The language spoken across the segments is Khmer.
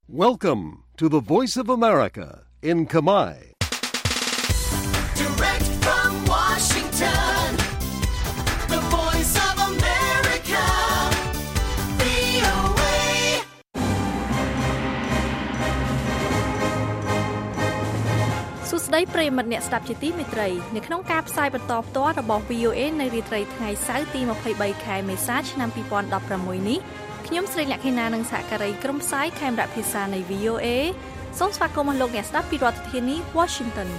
Welcome to the Voice of America in Khmer. Direct from Washington, the Voice of America, VOA. សួស្តីប្រិយមិត្តអ្នកស្ដាប់ជាទីមេត្រីនៅក្នុងការផ្សាយបន្តផ្ទាល់របស់ VOA នៅរាត្រីថ្ងៃសៅរ៍ទី23ខែមេសាឆ្នាំ2016នេះខ្ញុំស្រីលក្ខិណានិងសហការីក្រុមផ្សាយខេមរៈភាសានៃ VOA សូមស្វាគមន៍លោកអ្នកស្ដាប់ពីរដ្ឋធានី Washington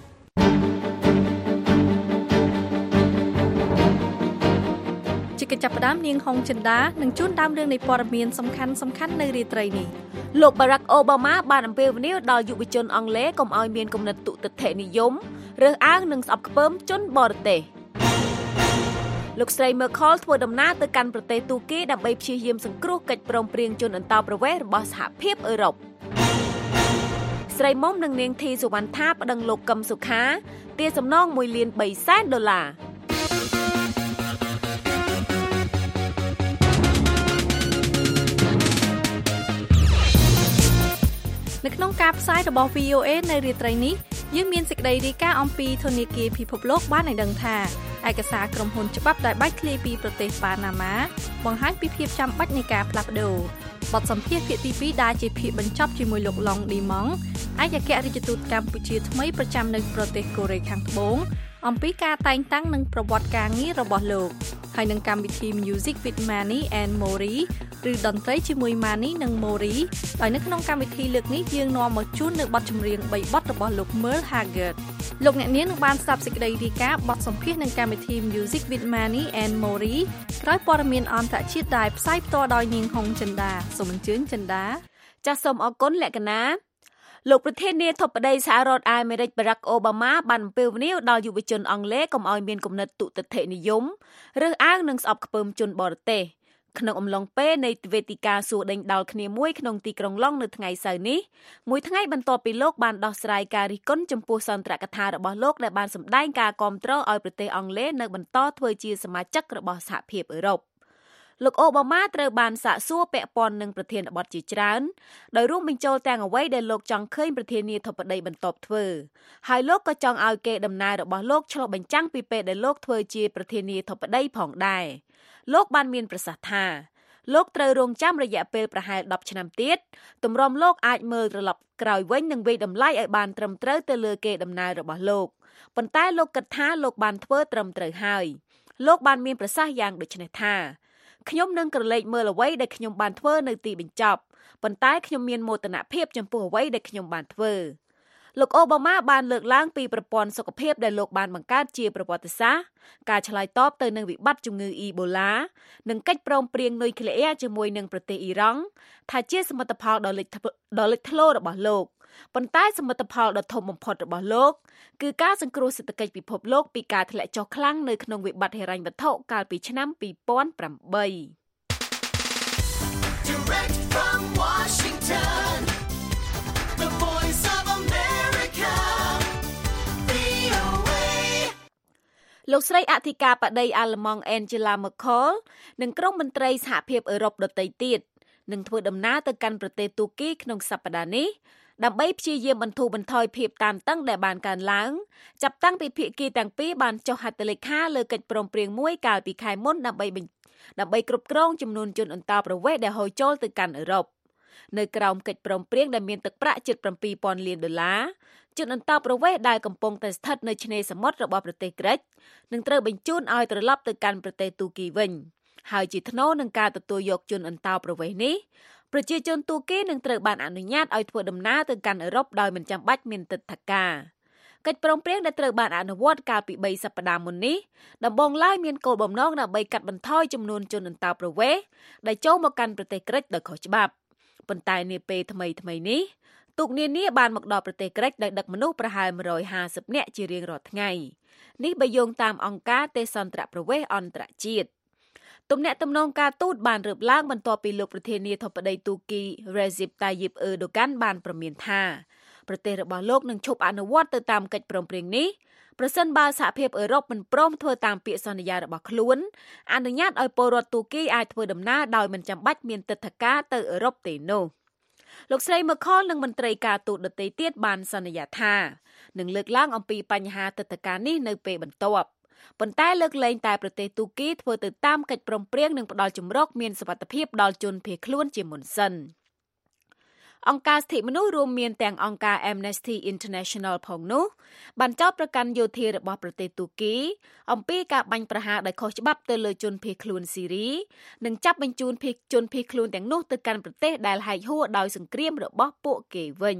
ជាកិច្ចចាប់ផ្ដើមនាងហុងចិន្តានឹងជួនដើមរឿងនៃព័ត៌មានសំខាន់ៗនៅរាត្រីនេះលោក Barack Obama បានអំពាវនាវដល់យុវជនអង់គ្លេសកុំឲ្យមានគំនិតទុតិយនិយមរើសអើងនិងស្អប់ខ្ពើមជនបរទេសលោកស្រី Merkel ធ្វើដំណើរទៅកាន់ប្រទេសទូគីដើម្បីព្យាយាមសង្គ្រោះកិច្ចព្រមព្រៀងជនអន្តោប្រវេសន៍របស់សហភាពអឺរ៉ុបស្រីមុំនិងនាងធីសុវណ្ណថាប្តឹងលោកកឹមសុខាទារសំណង$1.3 លាននៅក្នុងការផ្សាយរបស់ VOA នៅរាត្រីនេះយើងមានសេចក្តីរាយការណ៍អំពីធនាគារពិភពលោកបានឲ្យដឹងថាឯកសារក្រុមហ៊ុនច្បាប់ដែលបែកធ្លាយពីប្រទេសប៉ាណាម៉ាបង្ហាញពីភាពចាំបាច់នៃការផ្លាស់ប្ដូរបទសម្ភាសន៍ភាគទី2ដែលជាភាគបញ្ចប់ជាមួយលោកឡុងឌីម៉ង់ឯកអគ្គរដ្ឋទូតកម្ពុជាថ្មីប្រចាំនៅប្រទេសកូរ៉េខាងត្បូងអំពីការតែងតាំងនិងប្រវត្តិការងាររបស់លោកហើយនឹងកម្មវិធី Music with Manny and Mori ឬតន្ត្រីជាមួយ Manny និង Mori ហើយនៅក្នុងកម្មវិធីលើកនេះយើងនាំមកជូននៅបទចម្រៀង3បទរបស់លោក Merle Haggard លោកអ្នកនាងនឹងបានស្ដាប់សេចក្តីរាយការណ៍បទសម្ភាសន៍នឹងកម្មវិធី Music with Manny and Mori ក្រោយព័ត៌មានអន្តរជាតិដែលផ្សាយផ្ទាល់ដោយនាងហុងចិន្តាសូមអញ្ជើញចិន្តាចាសសូមអរគុណលក្ខណាលោកប្រធានាធិបតីសហរដ្ឋអាមេរិក Barack Obama បានអំពាវនាវដល់យុវជនអង់គ្លេសកុំឲ្យមានគំនិតទុតិយនិយមរើសអើងនិងស្អប់ខ្ពើមជនបរទេសក្នុងអំឡុងពេលនៃវេទិកាសួរដេញដោលគ្នាមួយក្នុងទីក្រុងឡុងនៅថ្ងៃសៅរ៍នេះមួយថ្ងៃបន្ទាប់ពីលោកបានដោះស្រាយការរិះគន់ចំពោះសន្ទរកថារបស់លោកដែលបានសម្ដែងការគាំទ្រឲ្យប្រទេសអង់គ្លេសនៅបន្តធ្វើជាសមាជិករបស់សហភាពអឺរ៉ុបលោកអូបាម៉ាត្រូវបានសាកសួរពាក់ព័ន្ធនឹងប្រធានបទជាច្រើនដោយរួមបញ្ចូលទាំងអ្វីដែលលោកចង់ឃើញប្រធានាធិបតីបន្តធ្វើហើយលោកក៏ចង់ឲ្យគេដំណើររបស់លោកឆ្លុះបញ្ចាំងពីពេលដែលលោកធ្វើជាប្រធានាធិបតីផងដែរលោកបានមានប្រសាសន៍ថាលោកត្រូវរងចាំរយៈពេលប្រហែល10ឆ្នាំទៀតទម្រាំលោកអាចមើលត្រឡប់ក្រោយវិញនិងវិយតម្លៃឲ្យបានត្រឹមត្រូវទៅលើគេដំណើររបស់លោកប៉ុន្តែលោកគិតថាលោកបានធ្វើត្រឹមត្រូវហើយលោកបានមានប្រសាសន៍យ៉ាងដូចនេះថាខ្ញុំនឹងក្រឡេកមើលអ្វីដែលខ្ញុំបានធ្វើនៅទីបញ្ចប់ប៉ុន្តែខ្ញុំមានមោទនភាពចំពោះអ្វីដែលខ្ញុំបានធ្វើលោកអូបាម៉ាបានលើកឡើងពីប្រព័ន្ធសុខភាពដែលលោកបានបង្កើតជាប្រវត្តិសាស្ត្រការឆ្លើយតបទៅនឹងវិបត្តិជំងឺអ៊ីបូឡានិងកិច្ចព្រមព្រៀងនុយក្លេអ៊ែរជាមួយនឹងប្រទេសអ៊ីរ៉ង់ថាជាសមិទ្ធផលដ៏លេចធ្លោរបស់លោកប៉ុន្តែសមិទ្ធផលដ៏ធំបំផុតរបស់លោកគឺការសង្គ្រោះសេដ្ឋកិច្ចពិភពលោកពីការធ្លាក់ចុះខ្លាំងនៅក្នុងវិបត្តិហិរញ្ញវត្ថុកាលពីឆ្នាំ2008 Direct from Washington, the Voice of America, VOA. លោកស្រីអធិការបតីអាល្លឺម៉ង់ Angela Merkel និងក្រុមមន្ត្រីសហភាពអឺរ៉ុបដទៃទៀតនឹងធ្វើដំណើរទៅកាន់ប្រទេសទូគីក្នុងសប្តាហ៍នេះដើម្បីព្យាយាមបន្ធូរបន្ថយភាពតានតឹងដែលបានកើនឡើងចាប់តាំងពីភាគីទាំងពីរបានចុះហត្ថលេខាលើកិច្ចព្រមព្រៀងមួយកាលពីខែមុនដើម្បីគ្រប់គ្រងចំនួនជនអន្តោប្រវេសន៍ដែលហូរចូលទៅកាន់អឺរ៉ុបនៅក្រោមកិច្ចព្រមព្រៀងដែលមានទឹកប្រាក់ជិត$7,000 លានជនអន្តោប្រវេសន៍ដែលកំពុងតែស្ថិតនៅឆ្នេរសមុទ្ររបស់ប្រទេសក្រិចនឹងត្រូវបញ្ជូនឲ្យត្រឡប់ទៅកាន់ប្រទេសទូគីវិញហើយជាថ្នូរនឹងការទទួលយកជនអន្តោប្រវេសន៍នេះប្រជាជនទូគីនឹងត្រូវបានអនុញ្ញាតឲ្យធ្វើដំណើរទៅកាន់អឺរ៉ុបដោយមិនចាំបាច់មានទិដ្ឋាការកិច្ចព្រមព្រៀងដែលត្រូវបានអនុវត្តកាលពី3សប្តាហ៍មុននេះដំបូងឡើយមានគោលបំណងដើម្បីកាត់បន្ថយចំនួនជនអន្តោប្រវេសន៍ដែលចូលមកកាន់ប្រទេសក្រិចដោយខុសច្បាប់ប៉ុន្តែនាពេលថ្មីនេះទូកនានាបានមកដល់ប្រទេសក្រិចដោយដឹកមនុស្សប្រហែល150នាក់ជារៀងរាល់ថ្ងៃនេះបើយោងតាមអង្គការទេសន្តរប្រវេសន៍អន្តរជាតិទំនាក់ទំនងការទូតបានរើបឡើងបន្ទាប់ពីលោកប្រធានាធិបតីទូគី Recep Tayyip Erdogan បានប្រមានថាប្រទេសរបស់លោកនឹងឈប់អនុវត្តទៅតាមកិច្ចព្រមព្រៀងនេះប្រសិនបើសហភាពអឺរ៉ុបមិនព្រមធ្វើតាមពាក្យសន្យារបស់ខ្លួនអនុញ្ញាតឲ្យពលរដ្ឋទូគីអាចធ្វើដំណើរដោយមិនចាំបាច់មានទិដ្ឋាការទៅអឺរ៉ុបទេនោះលោកស្រី McCall និងមន្ត្រីការទូតដទៃទៀតបានសន្យាថានឹងលើកឡើងអំពីបញ្ហាទឹកតការនេះនៅពេលបន្ទាប់ប៉ុន្តែលើកលែងតែប្រទេសទូគីធ្វើទៅតាមកិច្ចព្រមព្រៀងនិងផ្ដល់ជំរកមានសុវត្ថិភាពដល់ជនភៀសខ្លួនជាមុនសិនអង្គការសិទ្ធិមនុស្សរួមមានទាំងអង្គការ Amnesty International ផងនោះបានចោទប្រកាន់យោធារបស់ប្រទេសទូគីអំពីការបាញ់ប្រហារដោយខុសច្បាប់ទៅលើជនភៀសខ្លួនស៊ីរីនិងចាប់បញ្ជូនជនភៀសខ្លួនទាំងនោះទៅកាន់ប្រទេសដែលហែកហួរដោយសង្គ្រាមរបស់ពួកគេវិញ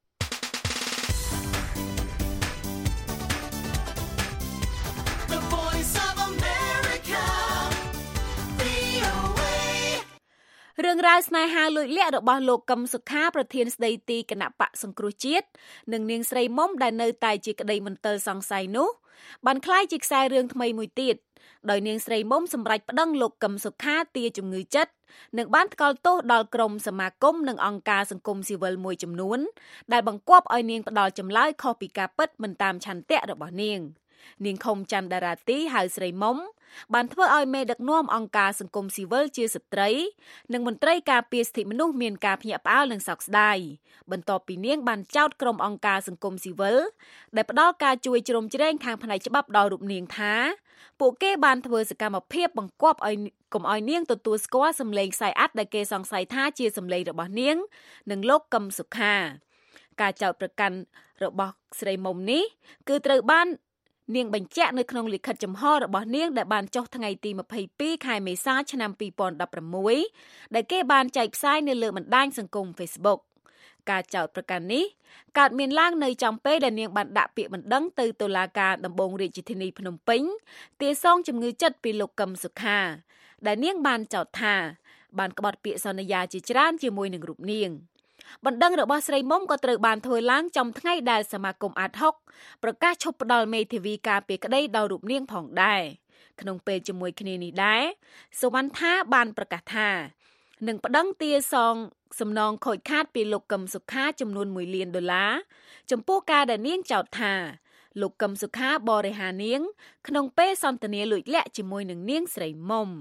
រឿងរ៉ាវស្នេហាលួចលាក់របស់លោកកឹមសុខាប្រធានស្ដីទីគណៈបកសង្គ្រោះជាតិនិងនាងស្រីមុំដែលនៅតែជាក្តីមន្ទិលសង្ស័យនោះបានក្លាយជាខ្សែរឿងថ្មីមួយទៀតដោយនាងស្រីមុំសម្រេចប្តឹងលោកកឹមសុខាទាជំងឺចិត្តនិងបានថ្កោលទោសដល់ក្រុមសមាគមនិងអង្គការសង្គមស៊ីវិលមួយចំនួនដែលបង្គាប់ឲ្យនាងផ្ដល់ចម្លើយខុសពីការពិតមិនតាមឆន្ទៈរបស់នាងខុមច័ន្ទដារាទីហៅស្រីមុំបានធ្វើឲ្យមេដឹកនាំអង្គការសង្គមស៊ីវិលជាស្ត្រីនិងមន្ត្រីការពារសិទ្ធិមនុស្សមានការភ្ញាក់ផ្អើលនិងសោកស្ដាយបន្ទាប់ពីនាងបានចោទក្រុមអង្គការសង្គមស៊ីវិលដែលផ្ដល់ការជួយជ្រោមជ្រែងខាងផ្នែកច្បាប់ដល់រូបនាងថាពួកគេបានធ្វើសកម្មភាពបង្គាប់ឲ្យកុំឲ្យនាងទទួលស្គាល់សម្លេងខ្សែអាត់ដែលគេសង្ស័យថាជាសម្លេងរបស់នាងនិងលោកកឹមសុខាការចោទប្រកាន់របស់ស្រីមុំនេះគឺត្រូវបាននាងបញ្ជាក់នៅក្នុងលិខិតចំហរបស់នាងដែលបានចុះថ្ងៃទី22ខែមេសាឆ្នាំ2016ដែលគេបានចែកផ្សាយនៅលើបណ្ដាញសង្គម Facebook ការចោទប្រកាន់នេះកើតមានឡើងនៅចំពេលដែលនាងបានដាក់ពាក្យបណ្ដឹងទៅតុលាការដំបងរាជធានីភ្នំពេញទារសងជំងឺចិត្តពីលោកកឹមសុខាដែលនាងបានចោទថាបានក្បត់ពាក្យសន្យាជាច្រើនជាមួយនឹងរូបនាងបណ្ដឹងរបស់ស្រីមុំក៏ត្រូវបានធ្វើឡើងចំថ្ងៃដែលសមាគមអាត6ប្រកាសឈប់ផ្ដល់មេធាវីការពារក្តីដល់រូបនាងផងដែរក្នុងពេលជាមួយគ្នានេះដែរសុវណ្ណថាបានប្រកាសថានឹងប្តឹងទារសងសំណងខូចខាតពីលោកកឹមសុខាចំនួន$1 លានចំពោះការដែលនាងចោទថាលោកកឹមសុខាបរិហានាងក្នុងពេលសន្ទនាលួចលាក់ជាមួយនឹងនាងស្រីមុំ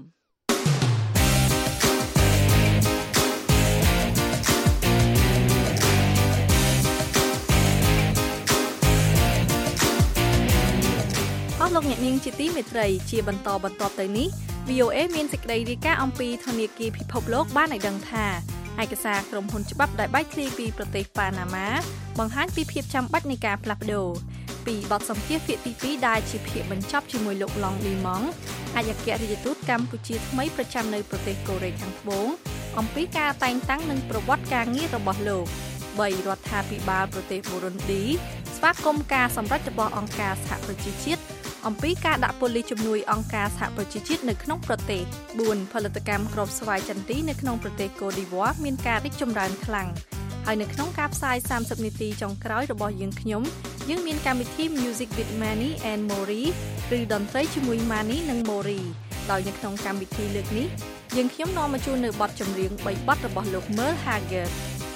លោកអ្នកនាងជាទីមេត្រីជាបន្តទៅនេះ VOA មានសេចក្តីរាយការណ៍អំពីធនាគារពិភពលោកបានឲ្យដឹងថាឯកសារក្រុមហ៊ុនច្បាប់ដែលបែកធ្លាយពីប្រទេសប៉ាណាម៉ាបង្ហាញពីភាពចាំបាច់នៃការផ្លាស់ប្ដូរពីបទសម្ភាសន៍ភាគទី2ដែលជាភាគបញ្ចប់ជាមួយលោកឡុងលីម៉ង់អគ្គរដ្ឋទូតកម្ពុជាថ្មីប្រចាំនៅប្រទេសកូរ៉េខាងត្បូងអំពីការតែងតាំងនិងប្រវត្តិការងាររបស់លោក3រដ្ឋាភិបាលប្រទេសបូរុនឌីស្វាគមន៍ការសម្រេចរបស់អង្គការសហប្រជាជាតិអំពីការដាក់ប៉ូលីសជំនួយអង្គការសហប្រជាជាតិនៅក្នុងប្រទេស4ផលិតកម្មគ្រាប់ស្វាយចន្ទទីនៅក្នុងប្រទេសកូឌីវ៉ាមានការរីកចម្រើនខ្លាំងហើយនៅក្នុងការផ្សាយ30នាទីចុងក្រោយរបស់យើងមានកម្មវិធី Music with Manny and Mori ឬតន្ត្រីជាមួយ Manny និង Mori ដោយនៅក្នុងកម្មវិធីលើកនេះយើងនាំមកជូននៅបទចម្រៀង3បទរបស់លោក Merle Haggard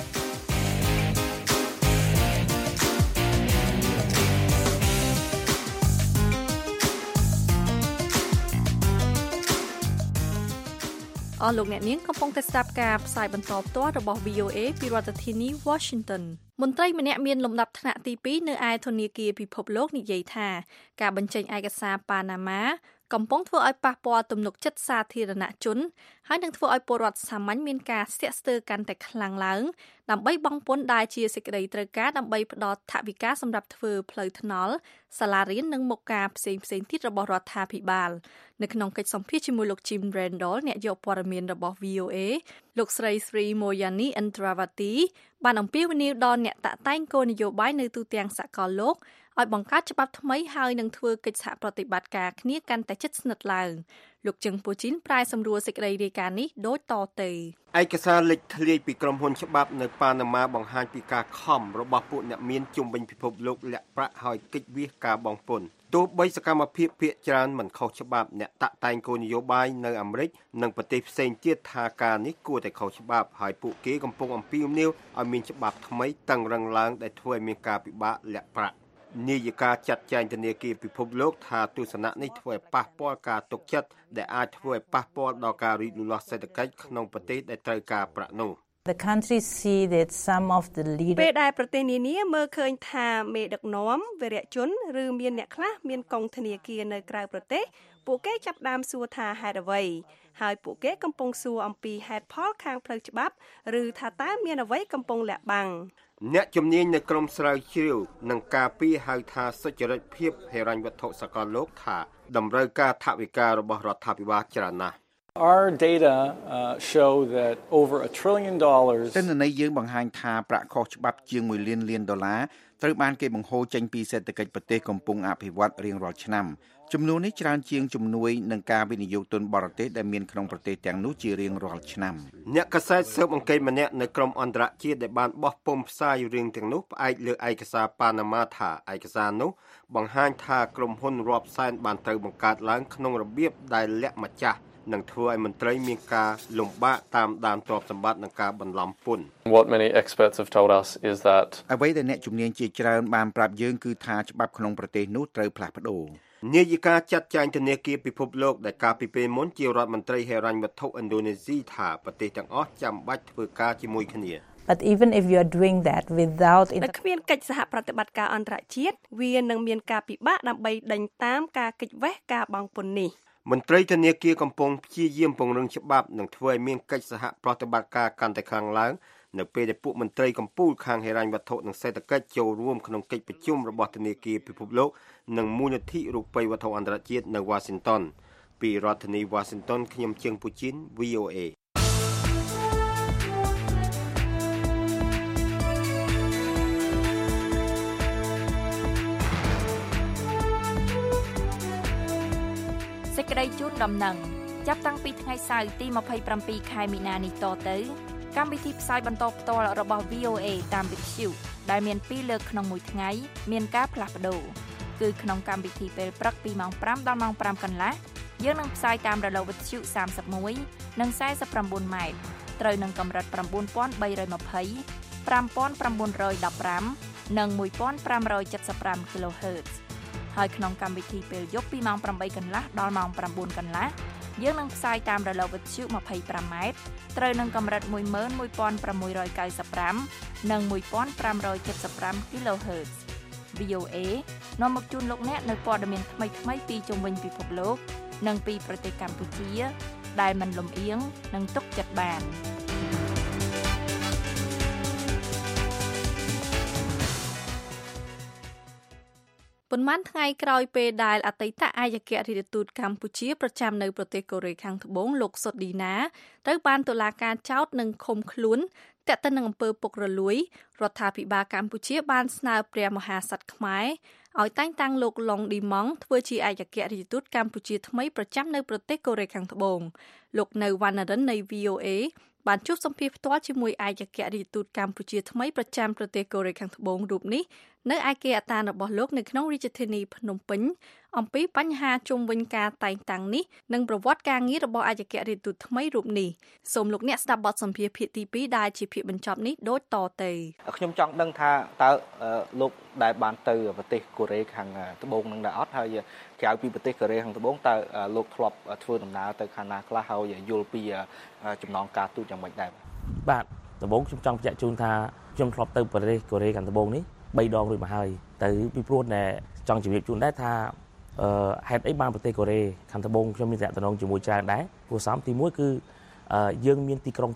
លោកអ្នកនាងកំពុងតែស្ដាប់ការផ្សាយបន្តផ្ទាល់របស់ VOA ពីរដ្ឋធានី Washington មន្ត្រីម្នាក់មានលំដាប់ថ្នាក់ទី2នៅឯធនាគារពិភពលោកនិយាយថាការបញ្ចេញឯកសារប៉ាណាម៉ាកំពុងធ្វើឲ្យប៉ះពាល់ទំនុកចិត្តសាធារណជនហើយនឹងធ្វើឲ្យពលរដ្ឋសាមញ្ញមានការស្ទាក់ស្ទើរកាន់តែខ្លាំងឡើងដើម្បីបង់ពន្ធដែលជាសេចក្តីត្រូវការដើម្បីផ្ដល់ថវិកាសម្រាប់ធ្វើផ្លូវថ្នល់សាលារៀននិងមុខការផ្សេងទៀតរបស់រដ្ឋាភិបាលនៅក្នុងកិច្ចសម្ភាសន៍ជាមួយលោក Jim Randall អ្នកយកព័ត៌មានរបស់ VOA លោកស្រី Sri Moyani Indrawati បានអំពាវនាវដល់អ្នកតាក់តែងគោលនយោបាយនៅទូទាំងសកលលោកឲ្យបង្កើតច្បាប់ថ្មីហើយនឹងធ្វើកិច្ចសហប្រតិបត្តិការគ្នាកាន់តែជិតស្និទ្ធឡើងលោកជឹងពូជីនប្រែសម្រួលសេចក្តីរាយការណ៍នេះដូចតទៅឯកសារលេចធ្លាយពីក្រុមហ៊ុនច្បាប់នៅប៉ាណាម៉ាបង្ហាញពីការខំរបស់ពួកអ្នកមានជុំវិញពិភពលោកលាក់ប្រាក់ហើយគេចវាសការបង់ពន្ធទោះបីសកម្មភាពភាគច្រើនមិនខុសច្បាប់អ្នកតាក់តែងគោលនយោបាយនៅអាមេរិកនិងប្រទេសផ្សេងទៀតថាការនេះគួរតែខុសច្បាប់ហើយពួកគេកំពុងអំពាវនាវឲ្យមានច្បាប់ថ្មីតឹងរឹងឡើងដែលធ្វើឲ្យមានការពិបាកលាក់ប្រាក់នាយិកាចាត់ចែងធនាគារពិភពលោកថាទស្សនៈនេះធ្វើឲ្យប៉ះពាល់ការទុកចិត្តដែលអាចធ្វើឲ្យប៉ះពាល់ដល់ការរីកលូតលាស់សេដ្ឋកិច្ចក្នុងប្រទេសដែលត្រូវការប្រាក់នោះ The country see that some of the ពេល leaders ដែលប្រទេសនានាមើលឃើញថាមេដឹកនាំវីរៈជនឬមានអ្នកខ្លះមានកងធនាគារនៅក្រៅប្រទេសពួកគេចាប់ផ្ដើមសួរថាហេតុអ្វីហើយពួកគេកំពុងសួរអំពីហេតុផលខាងផ្លូវច្បាប់ឬថាតើមានអ្វីកំពុងលាក់បាំងអ្នកជំនាញនៅក្រមស្រាវជ្រាវនឹងការពីហៅថាសុចរិតភាពហិរញ្ញវត្ថុសកលលោកថាតម្រូវការថវិការបស់រដ្ឋាភិបាលច្រើនណាស់ Our data show that over $1 trillion ទិន្នន័យយើងបង្ហាញថាប្រាក់ខុសច្បាប់ជាង$1 លានត្រូវបានគេបង្ហូរចេញពីសេដ្ឋកិច្ចប្រទេសកំពុងអភិវឌ្ឍរៀងរាល់ឆ្នាំចំនួននេះច្រើនជាងជំនួយនឹងការវិនិយោគទុនបរទេសដែលមានក្នុងប្រទេសទាំងនោះជារៀងរាល់ឆ្នាំអ្នកកាសែតស៊ើបអង្កេតម្នាក់នៅក្រមអន្តរជាតិដែលបានបោះពុម្ពផ្សាយរឿងទាំងនោះផ្អែកលើឯកសារប៉ាណាម៉ាថាឯកសារនោះបង្ហាញថាក្រុមហ៊ុនរាប់សែនបានត្រូវបង្កើតឡើងក្នុងរបៀបដែលលាក់ម្ចាស់នឹងធ្វើឲ្យមន្ត្រីមានការលំបាកតាមដានទ្រព្យសម្បត្តិនិងការបន្លំពន្ធ What many experts have told us is that អ្វីដែលអ្នកជំនាញជាច្រើនបានប្រាប់យើងគឺថាច្បាប់ក្នុងប្រទេសនោះត្រូវផ្លាស់ប្ដូរនាយិកាចាត់ចែងធនាគារពិភពលោកដែលកាលពីពេលមុនជារដ្ឋមន្ត្រីហិរញ្ញវត្ថុឥណ្ឌូនេស៊ីថាប្រទេសទាំងអស់ចាំបាច់ធ្វើការជាមួយគ្នា but even if you are doing that without ដែលគ្មានកិច្ចសហប្រតិបត្តិការអន្តរជាតិវានឹងមានការពិបាកដើម្បីដេញតាមការគេចវេះការបង់ពន្ធនេះមន្ត្រីធនាគារកំពុងព្យាយាមពង្រឹងច្បាប់និងធ្វើឲ្យមានកិច្ចសហប្រតិបត្តិការកាន់តែខ្លាំងឡើងនៅពេលដែលពួកមន្ត្រីកម្ពុជាខាងហិរញ្ញវត្ថុនិងសេដ្ឋកិច្ចចូលរួមក្នុងកិច្ចប្រជុំរបស់ធនាគារពិភពលោកនិងមូលនិធិរូបិយវត្ថុអន្តរជាតិនៅ Washington ពីរដ្ឋធានី Washington ខ្ញុំជើងពូជីន VOA សេចក្តីជូនដំណឹងចាប់តាំងពីថ្ងៃសៅរ៍ទី27ខែមីនានេះតទៅកម្មវិធីផ្សាយបន្តផ្ទាល់របស់ VOA តាមវិទ្យុដែលមាន2លើកក្នុងមួយថ្ងៃមានការផ្លាស់ប្ដូរគឺក្នុងកម្មវិធីពេលព្រឹកពីម៉ោង5ដល់ម៉ោង5កន្លះយើងនឹងផ្សាយតាមរលកវិទ្យុ31និង49ម៉ែត្រត្រូវនឹងកម្រិត9320 5915និង1575 kHz ហើយក្នុងកម្មវិធីពេលយប់ពីម៉ោង8កន្លះដល់ម៉ោង9កន្លះយើងនឹងផ្សាយតាមរលកវិទ្យុ25ម៉ែត្រត្រូវនឹងកម្រិត11695និង1575 kHz VOA នាំមកជូនលោកអ្នកនៅព័ត៌មានថ្មីៗពីជុំវិញពិភពលោកនិងពីប្រទេសកម្ពុជាដែលមិនលំអៀងនិងទុកចិត្តបានប៉ុន្មានថ្ងៃក្រោយពេលដែលអតីតឯកអគ្គរដ្ឋទូតកម្ពុជាប្រចាំនៅប្រទេសកូរ៉េខាងត្បូងលោកសុតឌីណាត្រូវបានតុលាការចោទនិងឃុំខ្លួនទាក់ទិននឹងអំពើពុករលួយរដ្ឋាភិបាលកម្ពុជាបានស្នើព្រះមហាក្សត្រខ្មែរឲ្យតែងតាំងលោកឡុងឌីម៉ង់ធ្វើជាឯកអគ្គរដ្ឋទូតកម្ពុជាថ្មីប្រចាំនៅប្រទេសកូរ៉េខាងត្បូងលោកនៅវណ្ណរិននៃ VOA បានជួបសម្ភាសផ្ទាល់ជាមួយឯកអគ្គរដ្ឋទូតកម្ពុជាថ្មីប្រចាំប្រទេសកូរ៉េខាងត្បូងរូបនេះនៅឯគេអត្តានរបស់លោកនៅក្នុងរាជធានីភ្នំពេញអំពីបញ្ហាជុំវិញការតែងតាំងនេះនិងប្រវត្តិការងាររបស់ឯកអគ្គរដ្ឋទូតថ្មីរូបនេះសូមលោកអ្នកស្ដាប់បទសម្ភាសន៍ភាគទី2ដែលជាភាគបញ្ចប់នេះដូចតទៅខ្ញុំចង់ដឹងថាតើលោកដែលបានទៅប្រទេសកូរ៉េខាងត្បូងនឹងដែរអត់ហើយក្រៅពីប្រទេសកូរ៉េខាងត្បូងតើលោកធ្លាប់ធ្វើដំណើរទៅខាងណាខ្លះហើយយល់ពីចំណងការទូតយ៉ាងម៉េចដែរបាទដំបូងខ្ញុំចង់បញ្ជាក់ជូនថាខ្ញុំធ្លាប់ទៅប្រទេសកូរ៉េខាងត្បូងនេះ3ដងរួចមកហើយទៅពីព្រោះតែចង់ជម្រាបជូនដែរថាហេតុអីបានប្រទេសកូរ៉េខាងត្បូងខ្ញុំមានតំណែងជាមួយច្រើនដែរព្រោះសំទី1គឺយើងមានទីក្រុង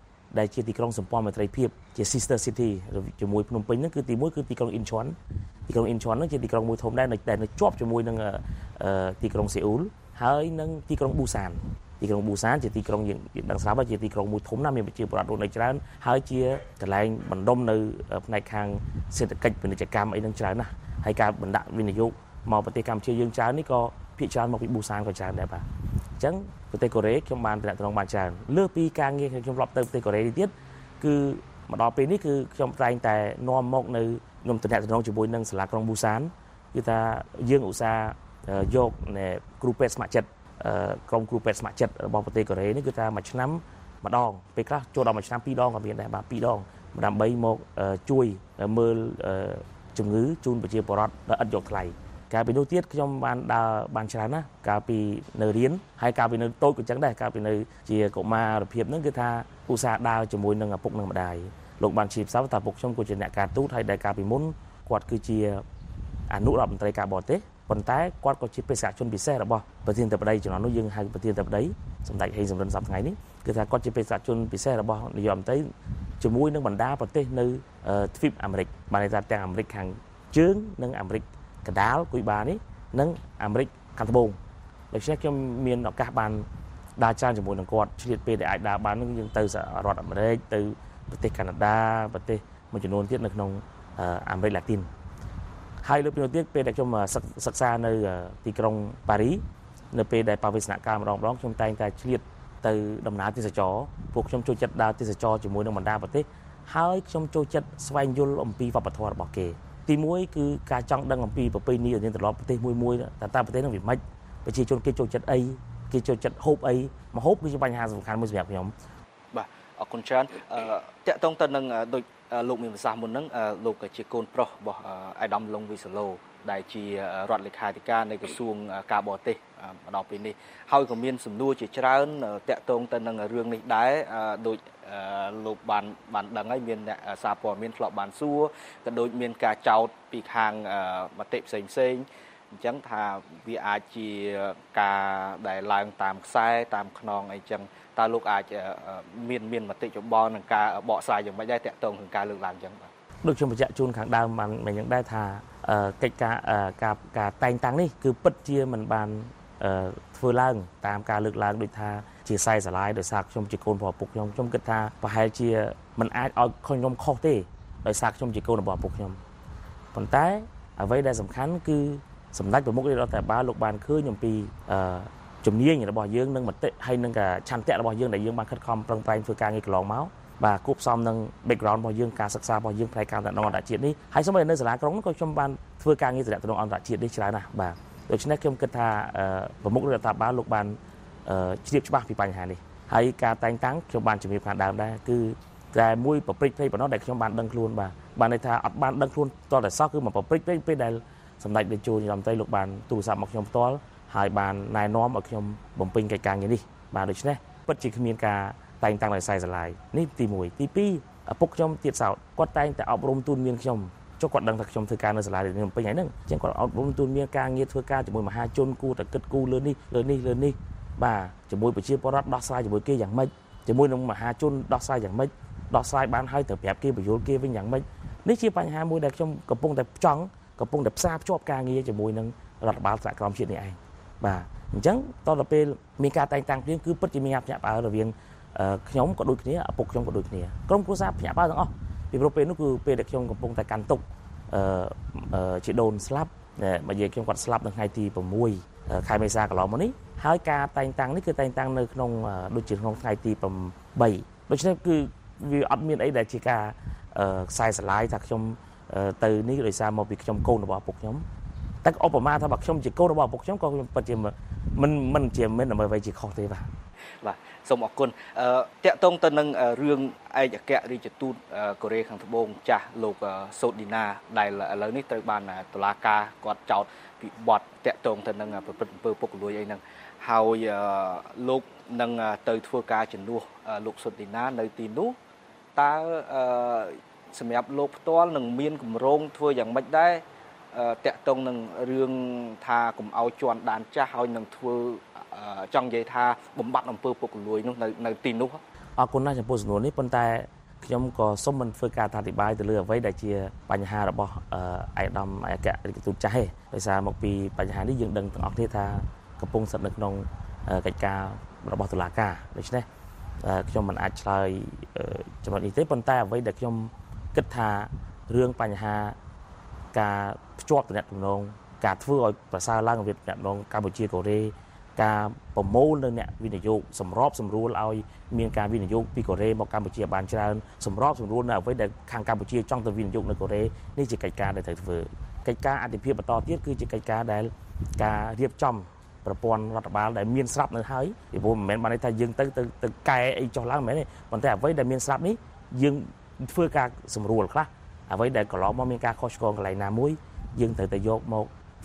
2ដែលជាទីក្រុងសម្ព័ន្ធមេត្រីភាពជា sister city ជាមួយភ្នំពេញហ្នឹងគឺទី1គឺទីក្រុងអ៊ីនឈွန်ទីក្រុងអ៊ីនឈွန်ហ្នឹងជាទីក្រុងមួយធំដែរនៅជាប់ជាមួយនឹងទីក្រុងសេអ៊ូលហើយនិងទីក្រុងប៊ូសានទីក្រុងប៊ូសានជាទីក្រុងយើងដឹងស្រាប់ហើយជាទីក្រុងមួយធំណាស់មានប្រជាពលរដ្ឋរស់នៅច្រើនហើយជាកន្លែងបណ្ដុំនៅផ្នែកខាងសេដ្ឋកិច្ចពាណិជ្ជកម្មអីហ្នឹងច្រើនណាស់ហើយការបណ្ដាក់វិនិយោគមកប្រទេសកម្ពុជាយើងច្រើននេះក៏ភាគច្រើនមកពីប៊ូសានក៏ច្រើនដែរបាទអញ្ចឹងប្រទេសកូរ៉េខ្ញុំបានតំណងបានច្រើនលើពីការងារខ្ញុំធ្លាប់ទៅប្រទេសកូរ៉េនេះទៀតគឺមកដល់ពេលនេះគឺខ្ញុំតែងតែនាំមកនៅខ្ញុំតំណងជាមួយនឹងសាលាក្រុងប៊ូសានគឺថាយើងឧស្សាហ៍យកគ្រូពេទ្យស្ម័គ្រចិត្តក្រុមគ្រូពេទ្យស្ម័គ្រចិត្តរបស់ប្រទេសកូរ៉េនេះគឺថាមួយឆ្នាំម្ដងពេលខ្លះចូលដល់មួយឆ្នាំ2ដងក៏មានដែរបាទ2ដងដើម្បីមកជួយមើលជំងឺជូនប្រជាពលរដ្ឋដែលឥតយកថ្លៃកាលពីនោះទៀតខ្ញុំបានដើរបានច្រើនណាស់កាលពីនៅរៀនហើយកាលពីនៅតូចក៏ចឹងដែរកាលពីនៅជាកុមារភាពហ្នឹងគឺថាឧស្សាហ៍ដើរជាមួយនឹងឪពុកនិងម្ដាយលោកបានជាផ្សាថាឪពុកខ្ញុំគឺជាអ្នកការទូតហើយដែលកាលពីមុនគាត់គឺជាអនុរដ្ឋមន្ត្រីការបរទេសប៉ុន្តែគាត់ក៏ជាបេសកជនពិសេសរបស់ប្រធានាធិបតីជំនាន់នោះយើងហៅប្រធានាធិបតីសម្ដេចហេងសំរិនសប្តាហ៍ថ្ងៃនេះគឺថាគាត់ជាបេសកជនពិសេសរបស់នាយករដ្ឋមន្ត្រីជាមួយនឹងបណ្ដាប្រទេសនៅទ្វីបអាមេរិកបានន័យថាទាំងអាមេរិកខាងជើងនិងអាមេរិកកណ្ដាលគួយបានេះនិងអាមេរិកខាងត្បូងដូច្នេះខ្ញុំមានឱកាសបានដើរច្រើនជាមួយនឹងគាត់ឆ្លៀតពេលដែលអាចដើរបាននឹងយើងទៅសហរដ្ឋអាមេរិកទៅប្រទេសកាណាដាប្រទេសមួយចំនួនទៀតនៅក្នុងអាមេរិកឡាទីនហើយលើកពីនោះទៀតពេលដែលខ្ញុំសិក្សានៅទីក្រុងប៉ារីនៅពេលដែលបរិវេណការម្ដងខ្ញុំតែងតែឆ្លៀតទៅដំណើរទេសចរពួកខ្ញុំចូលចិត្តដើរទេសចរជាមួយនឹងបណ្ដាប្រទេសហើយខ្ញុំចូលចិត្តស្វែងយល់អំពីវប្បធម៌របស់គេទីមួយគឺការចង់ដឹងអំពីប្រពៃណីរៀនត្រឡប់ប្រទេសមួយតើប្រទេសនោះវាម៉េចប្រជាជនគេចូលចិត្តអីគេចូលចិត្តហូបអីមកហូបគឺជាបញ្ហាសំខាន់មួយសម្រាប់ខ្ញុំបាទអរគុណច្រើនតាក់ទងទៅនឹងដូចលោកមានប្រសាសន៍មុនហ្នឹងលោកក៏ជាកូនប្រុសរបស់អាយដាមឡុងវីសាឡូដែលជារដ្ឋលេខាធិការនៃក្រសួងការបរទេសមកដល់ពេលនេះហើយក៏មានសំណួរជាច្រើនតាក់ទងទៅនឹងរឿងនេះដែរដូចលោកបានដឹងហើយមានអ្នកសារព័ត៌មានធ្លាប់បានសួរក៏ដូចមានការចោទពីខាងមតិផ្សេងអញ្ចឹងថាវាអាចជាការដែលឡើងតាមខ្សែតាមខ្នងអីចឹងតើលោកអាចមានមតិយោបល់នឹងការបកស្រាយយ៉ាងម៉េចដែរតាក់ទងនឹងការលើកឡើងអញ្ចឹងបាទដូចខ្ញុំបញ្ជាក់ជូនខាងដើមបានមិនយ៉ាងដែរថាកិច្ចការតែងតាំងនេះគឺពិតជាមិនបានធ្វើឡើងតាមការលើកឡើងដូចថាជាខ្សែស្រឡាយដោយសារខ្ញុំជាកូនរបស់ឪពុកខ្ញុំគិតថាប្រហែលជាមិនអាចឲ្យខ្ញុំខុសទេដោយសារខ្ញុំជាកូនរបស់ឪពុកខ្ញុំប៉ុន្តែអ្វីដែលសំខាន់គឺសម្ដេចប្រមុខរាជរដ្ឋាភិបាលលោកបានឃើញអំពីជំនាញរបស់យើងនិងមតិហើយនឹងឆន្ទៈរបស់យើងដែលយើងបានខិតខំប្រឹងប្រែងធ្វើការងារកន្លងមកបាទគូផ្សំនឹង background របស់យើងការសិក្សារបស់យើងផ្នែកការតំណអន្តរជាតិនេះហើយសូម្បីនៅសាលាក្រុងក៏ខ្ញុំបានធ្វើការងារតំណអន្តរជាតិនេះច្រើនណាស់បាទដូច្នេះខ្ញុំគិតថាប្រមុខរដ្ឋាភិបាលលោកបានជ្រាបច្បាស់ពីបញ្ហានេះហើយការតែងតាំងខ្ញុំបានជំរាបខាងដើមដែរគឺតែមួយប្រព្រឹត្តភ័យប៉ុណ្ណោះដែលខ្ញុំបានដឹងខ្លួនបាទន័យថាអត់បានដឹងខ្លួនតតែសោះគឺមកប្រព្រឹត្តពេលដែលសម្ដេចតេជោនាយរដ្ឋមន្ត្រីលោកបានទូរស័ព្ទមកខ្ញុំផ្ទាល់ហើយបានណែនាំឲ្យខ្ញុំបំពេញកិច្ចការងារនេះបាទដូច្នេះពិតជាគ្មានការតែងតាំងដោយខ្សែស្រឡាយនេះទី1ទី2ឪពុកខ្ញុំទៀតសោតគាត់តែងតែអប់រំទូនមានខ្ញុំចុះគាត់ដឹងថាខ្ញុំធ្វើការនៅសាលារៀនភ្នំពេញហើយហ្នឹងអញ្ចឹងគាត់អប់រំទូនមានការងារធ្វើការជាមួយមហាជនគួរតែគិតគូរលើនេះបាទជាមួយប្រជាពលរដ្ឋដោះស្រាយជាមួយគេយ៉ាងម៉េចជាមួយនឹងមហាជនដោះស្រាយយ៉ាងម៉េចដោះស្រាយបានហើយត្រូវប្រាប់គេបញ្យល់គេវិញយ៉ាងម៉េចនេះជាបញ្ហាមួយដែលខ្ញុំកំពុងតែផ្សារភ្ជាប់ការងារជាមួយនឹងរដ្ឋបាលថ្នាក់ក្រោមជាតិនេះឯងបាទអញ្ចឹងតទៅពេលមានការតែងតាំងគ្នាគឺពិតជាមានការភ្ញាក់ផ្អើលរវាងខ្ញុំក៏ដូចគ្នាឪពុកខ្ញុំក៏ដូចគ្នាក្រុមគ្រួសារភ្ញាក់ផ្អើលទាំងអស់ពីព្រោះពេលនោះគឺពេលដែលខ្ញុំកំពុងតែកាន់ទុក្ខជាដូនស្លាប់មកនិយាយខ្ញុំគាត់ស្លាប់នៅថ្ងៃទី6ខែមេសាកន្លងមកនេះហើយការតែងតាំងនេះគឺតែងតាំងនៅក្នុងដូចជាក្នុងថ្ងៃទី8ដូច្នេះគឺវាអត់មានអីដែលជាការខ្សែស្រឡាយថាខ្ញុំទៅនេះដោយសារមកពីខ្ញុំកូនរបស់ឪពុកខ្ញុំតែឧបមាថាបើខ្ញុំជាកូនរបស់ឪពុកខ្ញុំក៏ខ្ញុំពិតជាមិនជាមិនអ្វីជាខុសទេបាទសូមអរគុណតាក់ទងទៅនឹងរឿងឯកអគ្គរដ្ឋទូតកូរ៉េខាងត្បូងចាស់លោកសូឌីណាដែលឥឡូវនេះត្រូវបានតុលាការគាត់ចោទពីបទតាក់ទងទៅនឹងប្រព្រឹត្តអំពើពុករលួយអីហ្នឹងហើយលោកនឹងទៅធ្វើការជំនួសលោកសូឌីណានៅទីនោះតើសម្រាប់លោកផ្ទាល់នឹងមានគម្រោងធ្វើយ៉ាងម៉េចដែរតាក់ទងនឹងរឿងថាកុំឲ្យជន់ដានចាស់ហើយនឹងធ្វើចង់និយាយថាបំបត្តិអំពើពុករលួយនោះនៅទីនោះអរគុណណាស់ចំពោះសំណួរនេះប៉ុន្តែខ្ញុំក៏សូមមិនធ្វើការអធិប្បាយទៅលើអ្វីដែលជាបញ្ហារបស់ឯកឧត្តមអគ្គរដ្ឋទូតចាស់ទេដោយសារមកពីបញ្ហានេះយើងដឹងទាំងអស់គ្នាថាកំពុងស្ថិតនៅក្នុងកិច្ចការរបស់តុលាការដូច្នេះខ្ញុំមិនអាចឆ្លើយចំណុចនេះទេប៉ុន្តែអ្វីដែលខ្ញុំគិតថារឿងបញ្ហាការភ្ជាប់ទំនាក់ទំនងការធ្វើឲ្យប្រសើរឡើងវិទ្យានងកម្ពុជាកូរ៉េការប្រមូលនៅអ្នកវិនិយោគសម្របសម្រួលឲ្យមានការវិនិយោគពីកូរ៉េមកកម្ពុជាបានច្រើនសម្របសម្រួលនៅអ្វីដែលខាងកម្ពុជាចង់ទៅវិនិយោគនៅកូរ៉េនេះជាកិច្ចការដែលត្រូវធ្វើកិច្ចការអធិភាពបន្តទៀតគឺជាកិច្ចការដែលការរៀបចំប្រព័ន្ធរដ្ឋបាលដែលមានស្រាប់នៅហើយពីព្រោះមិនមែនបានន័យថាយើងទៅកែអីចុះឡើងមិនមែនទេប៉ុន្តែអ្វីដែលមានស្រាប់នេះយើងធ្វើការសម្រួលខ្លះអ្វីដែលកន្លងមកមានការខុសឆ្គងកន្លែងណាមួយយើងត្រូវតែយកមក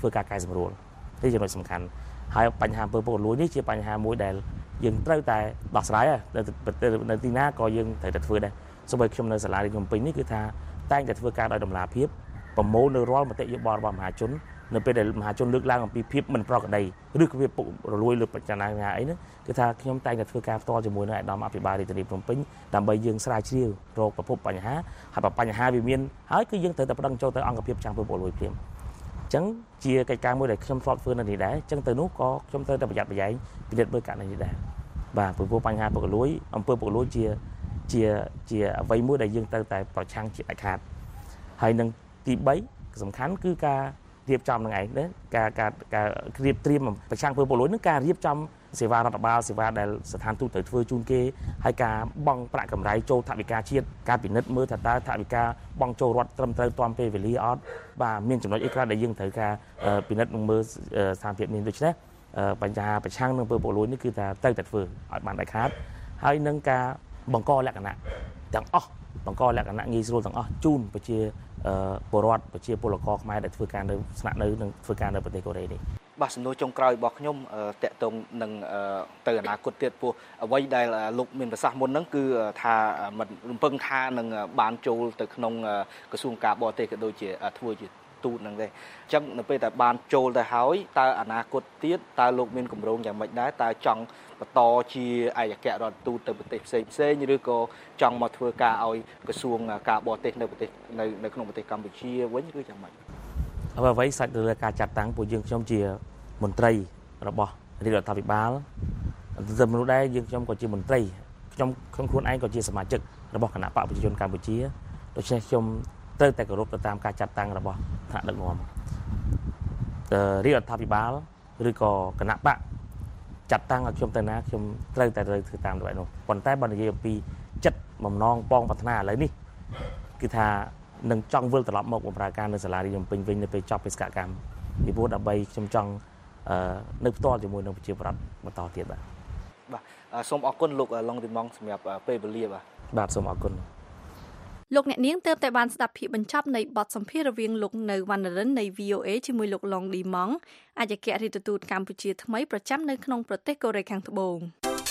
ធ្វើការកែសម្រួលនេះចំណុចសំខាន់ហើយបញ្ហាអំពើពុករលួយនេះជាបញ្ហាមួយដែលយើងត្រូវតែដោះស្រាយនៅទីណាក៏យើងត្រូវតែធ្វើដែរសូម្បីខ្ញុំនៅសាលារៀនភ្នំពេញនេះគឺថាតែងតែធ្វើការដោយតម្លាភាពប្រមូលនៅរាល់មតិយោបល់របស់មហាជននៅពេលដែលមហាជនលើកឡើងអំពីភាពមិនប្រក្រតីឬក៏វាពុករលួយលើបញ្ហាអីហ្នឹងគឺថាខ្ញុំតែងតែធ្វើការផ្ទាល់ជាមួយនឹងអាដាមអភិបាលរាជធានីភ្នំពេញដើម្បីយើងស្រាវជ្រាវរកប្រភពបញ្ហាហើយបើបញ្ហាវាមានហើយគឺយើងត្រូវតែប្តឹងចូលទៅអង្គភាពចាំងពុករលួយភ្លាមអញ្ចឹងជាកិច្ចការមួយដែលខ្ញុំធ្លាប់ធ្វើនៅនេះដែរអញ្ចឹងទៅនោះក៏ខ្ញុំត្រូវតែប្រយ័ត្នប្រយែងពិនិត្យមើលករណីនេះដែរបាទព្រោះបញ្ហាពុករលួយអំពើពុករលួយជាអ្វីមួយដែលយើងត្រូវតែប្រឆាំងជាដាច់ខាតហើយនឹងទី3សំខាន់គឺការរៀបចំនឹងឯងណាការរៀបត្រៀមប្រឆាំងពុករលួយនឹងការរៀបចំសេវារដ្ឋបាលសេវាដែលស្ថានទូតត្រូវធ្វើជូនគេហើយការបង់ប្រាក់កម្រៃចូលថវិកាជាតិការពិនិត្យមើលថាតើថវិកាបង់ចូលរដ្ឋត្រឹមត្រូវតាមពេលវេលាអត់បាទមានចំណុចអីខ្លះដែលយើងត្រូវការពិនិត្យនិងមើលស្ថានភាពនេះដូច្នេះបញ្ហាប្រឆាំងនឹងពុករលួយនេះគឺថាត្រូវតែធ្វើឲ្យបានដាច់ខាតហើយនឹងការបង្កលក្ខណៈទាំងអស់បង្កលក្ខណៈងាយស្រួលទាំងអស់ជូនប្រជាពលរដ្ឋប្រជាពលករខ្មែរដែលធ្វើការនៅស្នាក់នៅនិងធ្វើការនៅប្រទេសកូរ៉េនេះបាទសំណួរចុងក្រោយរបស់ខ្ញុំតកតងនឹងទៅអនាគតទៀតពោះអ្វីដែលលោកមានប្រសាសន៍មុនហ្នឹងគឺថាមិនរំពឹងថានឹងបានចូលទៅក្នុងក្រសួងការបរទេសក៏ដូចជាធ្វើជាទូតហ្នឹងដែរអញ្ចឹងនៅពេលតែបានចូលទៅហើយតើអនាគតទៀតតើលោកមានគម្រោងយ៉ាងម៉េចដែរតើចង់បន្តជាឯកអគ្គរដ្ឋទូតទៅប្រទេសផ្សេងឬក៏ចង់មកធ្វើការឲ្យក្រសួងការបរទេសនៅប្រទេសនៅក្នុងប្រទេសកម្ពុជាវិញឬយ៉ាងម៉េចអ្វីសាច់លើការចាត់តាំងពួកយើងខ្ញុំជាមន្ត្រីរបស់រាជរដ្ឋាភិបាលទៅមនុស្សដែរយើងខ្ញុំក៏ជាមន្ត្រីខ្ញុំខ្លួនឯងក៏ជាសមាជិករបស់គណៈបកប្រជាជនកម្ពុជាដូច្នេះខ្ញុំត្រូវតែគោរពទៅតាមការចាត់តាំងរបស់ថ្នាក់ដឹកនាំរាជរដ្ឋាភិបាលឬក៏គណៈបកចាត់តាំងឲ្យខ្ញុំទៅណាខ្ញុំត្រូវតែធ្វើតាមបែបនោះប៉ុន្តែបើនិយាយអំពីចិត្តបំណងបងប្រាថ្នាឥឡូវនេះគឺថានឹងចង់វិលត្រឡប់មកបម្រើការនៅសាលារៀនភ្នំពេញវិញនៅពេលចប់បេសកកម្មពីព្រោះដើម្បីខ្ញុំចង់នៅផ្ទាល់ជាមួយនឹងប្រជាប្រដ្ឋបន្តទៀតបាទសូមអរគុណលោកឡុងទីម៉ងសម្រាប់ពេលវេលាបាទសូមអរគុណលោកអ្នកនាងទើបតែបានស្ដាប់ភាពបញ្ចប់នៃបទសម្ភាសន៍រវាងលោកនៅវណ្ណរិននៃ VOA ជាមួយលោកឡុងឌីម៉ងអគ្គរដ្ឋរាជទូតកម្ពុជាថ្មីប្រចាំនៅក្នុងប្រទេសកូរ៉េខាងត្បូង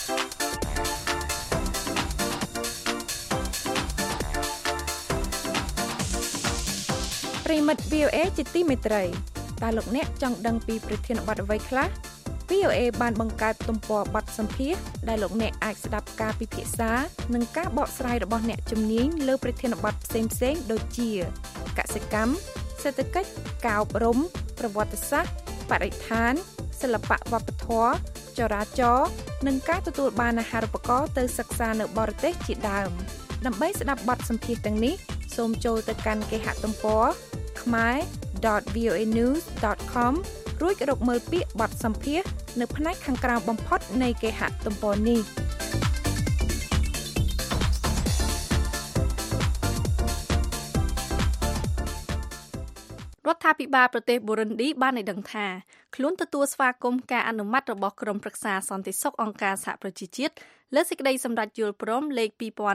ប្រិមិត្ត VOA ជាទីមេត្រីតើលោកអ្នកចង់ដឹងពីប្រធានបទអ្វីខ្លះ VOA បានបង្កើតទំព័របទសម្ភាសន៍ដែលលោកអ្នកអាចស្ដាប់ការពិភាក្សានិងការបកស្រាយរបស់អ្នកជំនាញលើប្រធានបទផ្សេងៗដូចជាកសិកម្មសេដ្ឋកិច្ចការអប់រំប្រវត្តិសាស្ត្របរិស្ថានសិល្បៈវប្បធម៌ចរាចរណ៍និងការទទួលបានអាហារូបករណ៍ទៅសិក្សានៅបរទេសជាដើមដើម្បីស្ដាប់បទសម្ភាសន៍ទាំងនេះសូមចូលទៅកាន់គេហទំព័រ khmer.voanews.com រួចរកមើលពាក្យបទសម្ភាសន៍នៅផ្នែកខាងក្រោមបំផុតនៃគេហទំព័រនេះរដ្ឋាភិបាលប្រទេសបូរុនឌីបានឲ្យដឹងថាខ្លួនទទួលស្វាគមន៍ការអនុម័តរបស់ក្រុមប្រឹក្សាសន្តិសុខអង្គការសហប្រជាជាតិលើសេចក្តីសម្រេចយល់ព្រមលេខ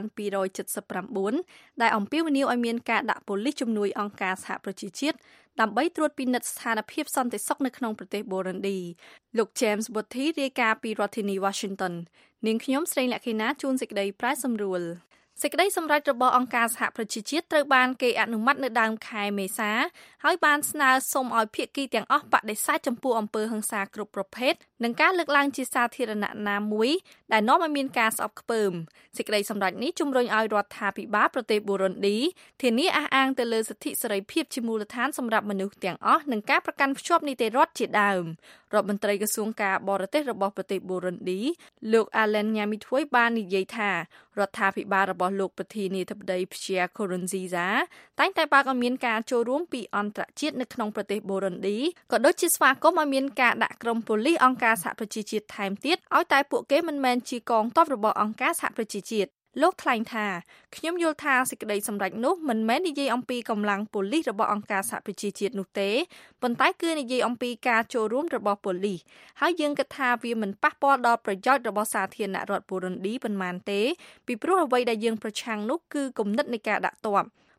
2279ដែលអំពាវនាវឲ្យមានការដាក់ប៉ូលីសជំនួយអង្គការសហប្រជាជាតិដើម្បីត្រួតពិនិត្យស្ថានភាពសន្តិសុខនៅក្នុងប្រទេសបូរុនឌីលោក James Botti រាយការណ៍ពីរដ្ឋធានី Washington នាងខ្ញុំស្រីលក្ខិណាជួនសេចក្តីប្រែសម្រួលសេចក្តីសម្រេចរបស់អង្គការសហប្រជាជាតិត្រូវបានគេអនុម័តនៅដើមខែមេសាហើយបានស្នើសុំឲ្យភាគីទាំងអស់បដិសេធចំពោះអំពើហិង្សាគ្រប់ប្រភេទនិងការលើកឡើងជាសាធារណៈណាមួយដែលនាំឲ្យមានការស្អប់ខ្ពើមសេចក្តីសម្រេចនេះជំរុញឲ្យរដ្ឋាភិបាលប្រទេសបូរុនឌីធានាអះអាងទៅលើសិទ្ធិសេរីភាពជាមូលដ្ឋានសម្រាប់មនុស្សទាំងអស់និងការប្រកាន់ខ្ជាប់នីតិរដ្ឋជាដើមរដ្ឋមន្ត្រីក្រសួងការបរទេសរបស់ប្រទេសបូរុនឌីលោក Alain Nyamitwe បាននិយាយថារដ្ឋាភិបាលរបស់លោកប្រធានាធិបតី Pierre Nkurunziza តែងតែបើកឲ្យមានការចូលរួមពីអន្តរជាតិនៅក្នុងប្រទេសបូរុនឌីក៏ដូចជាស្វាគមន៍ឲ្យមានការដាក់ក្រុមប៉ូលីសអង្គការសហប្រជាជាតិថែមទៀតឲ្យតែពួកគេមិនមែនជាកងទ័ពរបស់អង្គការសហប្រជាជាតិលោកថ្លែងថាខ្ញុំយល់ថាសេចក្តីសម្រេចនោះមិនមែននិយាយអំពីកម្លាំងប៉ូលីសរបស់អង្គការសហប្រជាជាតិនោះទេប៉ុន្តែគឺនិយាយអំពីការចូលរួមរបស់ប៉ូលីសហើយយើងគិតថាវាមិនប៉ះពាល់ដល់ប្រយោជន៍របស់សាធារណរដ្ឋបូរុនឌីប៉ុន្មានទេពីព្រោះអ្វីដែលយើងប្រឆាំងនោះគឺគំនិតនៃការដាក់ទ័ព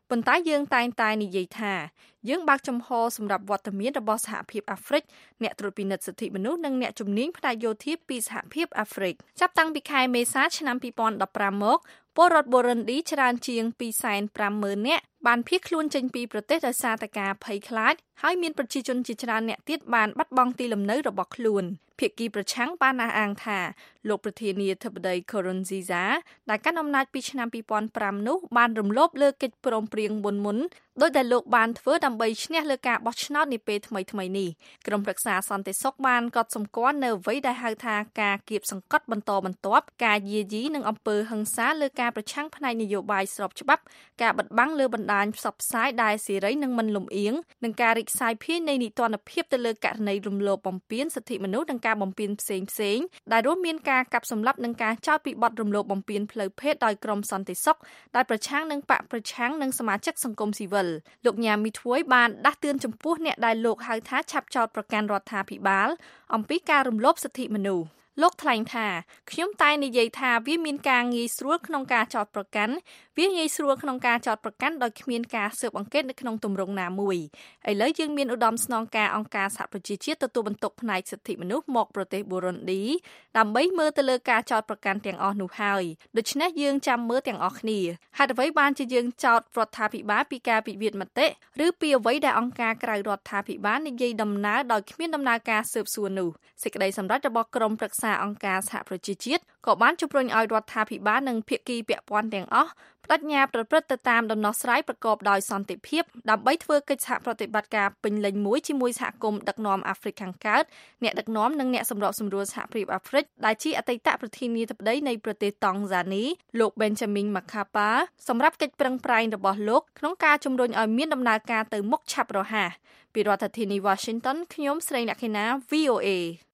ប៉ុន្តែយើងតែងតែនិយាយថាយើងបើកចំហសម្រាប់វត្តមានរបស់សហភាពអាហ្វ្រិកអ្នកត្រួតពិនិត្យសិទ្ធិមនុស្សនិងអ្នកជំនាញផ្នែកយោធាពីសហភាពអាហ្វ្រិកចាប់តាំងពីខែមេសាឆ្នាំ2015មកពលរដ្ឋបូរុនឌីច្រើនជាង 250,000 នាក់បានភៀសខ្លួនចេញពីប្រទេសដោយសារតែការភ័យខ្លាចហើយមានប្រជាជនជាច្រើនអ្នកទៀតបានបាត់បង់ទីលំនៅរបស់ខ្លួនភាគីប្រឆាំងបានអះអាងថាលោកប្រធានាធិបតី Nkurunziza ដែលកាន់អំណាចពីឆ្នាំ2005នោះបានរំលោភលើកិច្ចព្រមព្រៀងមុនដោយដែលលោកបានធ្វើដើម្បីឈ្នះលើការបោះឆ្នោតនាពេលថ្មីៗនេះក្រុមប្រឹក្សាសន្តិសុខបានកត់សម្គាល់នៅអ្វីដែលហៅថាការគៀបសង្កត់បន្តបន្ទាប់ការយាយីនិងអំពើហិង្សាលើការប្រឆាំងផ្នែកនយោបាយស្របច្បាប់ការបិទបាំងលើបណ្ដាញផ្សព្វផ្សាយដែលសេរីនិងមិនលំអៀងនិងការរិះគន់ភាយនៃនីតិរដ្ឋភាពទៅលើករណីរំលោភបំពានសិទ្ធិមនុស្សនិងការបំពានផ្សេងៗដែលរួមមានការកាប់សម្លាប់និងការចោទពីបទរំលោភបំពានផ្លូវភេទដោយក្រុមសន្តិសុខដែលប្រឆាំងនឹងបកប្រឆាំងនិងសមាជិកសង្គមស៊ីវិលលោកញ៉ាមីធួយបានដាស់តឿនចំពោះអ្នកដែលលោកហៅថាឆាប់ចោទប្រកាន់រដ្ឋាភិបាលអំពីការរំលោភសិទ្ធិមនុស្សលោកថ្លែងថាខ្ញុំតែនិយាយថាវាមានការងាយស្រួលក្នុងការចោទប្រកាន់វាងាយស្រួលក្នុងការចោទប្រកាន់ដោយគ្មានការស៊ើបអង្កេតនៅក្នុងទម្រង់ណាមួយឥឡូវយើងមានឧត្តមស្នងការអង្គការសហប្រជាជាតិទទួលបន្ទុកផ្នែកសិទ្ធិមនុស្សមកប្រទេសបូរុនឌីដើម្បីមើលទៅលើការចោទប្រកាន់ទាំងអស់នោះហើយដូច្នេះយើងចាំមើលទាំងអស់គ្នាហេតុអ្វីបានជាយើងចោទរដ្ឋាភិបាលពីការពិវាទមតិឬពីអ្វីដែលអង្គការក្រៅរដ្ឋាភិបាលនិយាយដំណើរដោយគ្មានដំណើរការស៊ើបសួរនោះសេចក្តីសម្រេចរបស់ក្រុមប្រឹក្សាអង្គការសហប្រជាជាតិក៏បានជំរុញឲ្យរដ្ឋាភិបាលនិងភាគីពាក់ព័ន្ធទាំងអស់បដិញ្ញាប្រព្រឹត្តទៅតាមដំណោះស្រាយប្រកបដោយសន្តិភាពដើម្បីធ្វើកិច្ចសហប្រតិបត្តិការពេញលេញមួយជាមួយសហគមន៍ដឹកនាំអាហ្វ្រិកខាងកើតអ្នកដឹកនាំនិងអ្នកសម្របសម្រួលសហភាពអាហ្វ្រិកដែលជាអតីតប្រធានាធិបតីនៃប្រទេសតង់ហ្សានីលោក Benjamin Mkapa សម្រាប់កិច្ចប្រឹងប្រែងរបស់លោកក្នុងការជំរុញឲ្យមានដំណើរការទៅមុខឆាប់រហ័សពីរដ្ឋធានី Washington ខ្ញុំស្រីលក្ខិណា VOA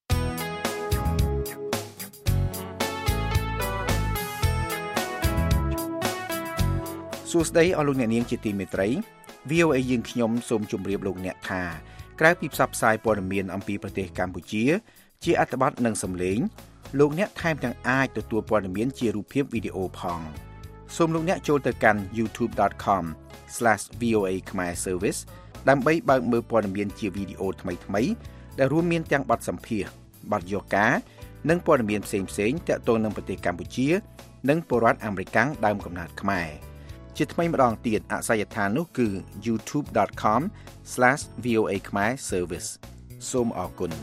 សួស្តីអស់លោកអ្នកនាងជាទីមេត្រី VOA យើងខ្ញុំសូមជម្រាបលោកអ្នកថាក្រៅពីផ្សព្វផ្សាយព័ត៌មានអំពីប្រទេសកម្ពុជាជាអត្ថបទនិងសំឡេងលោកអ្នកថែមទាំងអាចទទួលព័ត៌មានជារូបភាពវីដេអូផងសូមលោកអ្នកចូលទៅកាន់ youtube.com/VOA Khmer Service ដើម្បីបើកមើលព័ត៌មានជាវីដេអូថ្មីៗដែលរួមមានទាំងបទសម្ភាសន៍បទយកការនិងព័ត៌មានផ្សេងៗទាក់ទងនឹងប្រទេសកម្ពុជានិងពលរដ្ឋអាមេរិកដើមកំណើតខ្មែរជាថ្មីម្ដងទៀតអាសយដ្ឋាននោះគឺ youtube.com/VOA Khmer Service សូមអរគុណ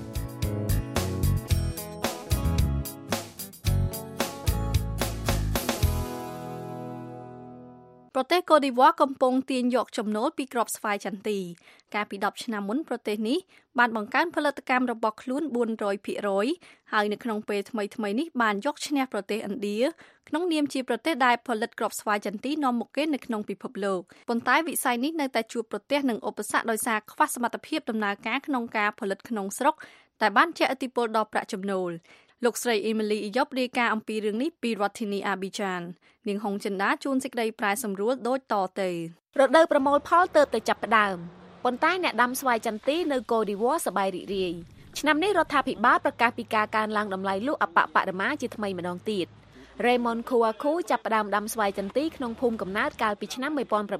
ប្រទេសកូឌីវ៉ាកំពុងទាញយកចំណូលពីគ្រាប់ស្វាយចន្ទទីកាលពី10ឆ្នាំមុនប្រទេសនេះបានបង្កើនផលិតកម្មរបស់ខ្លួន 400% ហើយនៅក្នុងពេលថ្មីៗនេះបានយកឈ្នះប្រទេសឥណ្ឌាក្នុងនាមជាប្រទេសដែលផលិតគ្រាប់ស្វាយចន្ទទីនាំមុខគេនៅក្នុងពិភពលោកប៉ុន្តែវិស័យនេះនៅតែជួបប្រទះនឹងឧបសគ្គដោយសារខ្វះសមត្ថភាពដំណើរការក្នុងការផលិតក្នុងស្រុកតែបានជះឥទ្ធិពលដល់ប្រាក់ចំណូលលោកស្រី Emily Iyop រាយការណ៍អំពីរឿងនេះពីរដ្ឋធានី Abidjan នាងហុងចិន្តាជួនសេចក្តីប្រែសម្រួលដូចតទៅរដូវប្រមូលផលទើបតែចាប់ផ្ដើមប៉ុន្តែអ្នកដាំស្វាយចន្ទទីនៅកូឌីវ៉ាសប្បាយរីករាយឆ្នាំនេះរដ្ឋាភិបាលប្រកាសពីការកើនឡើងតម្លៃលក់អបបរមាជាថ្មីម្ដងទៀត Raymond Kouakou ចាប់ផ្ដើមដាំស្វាយចន្ទទីក្នុងភូមិកំណើតកាលពីឆ្នាំ1999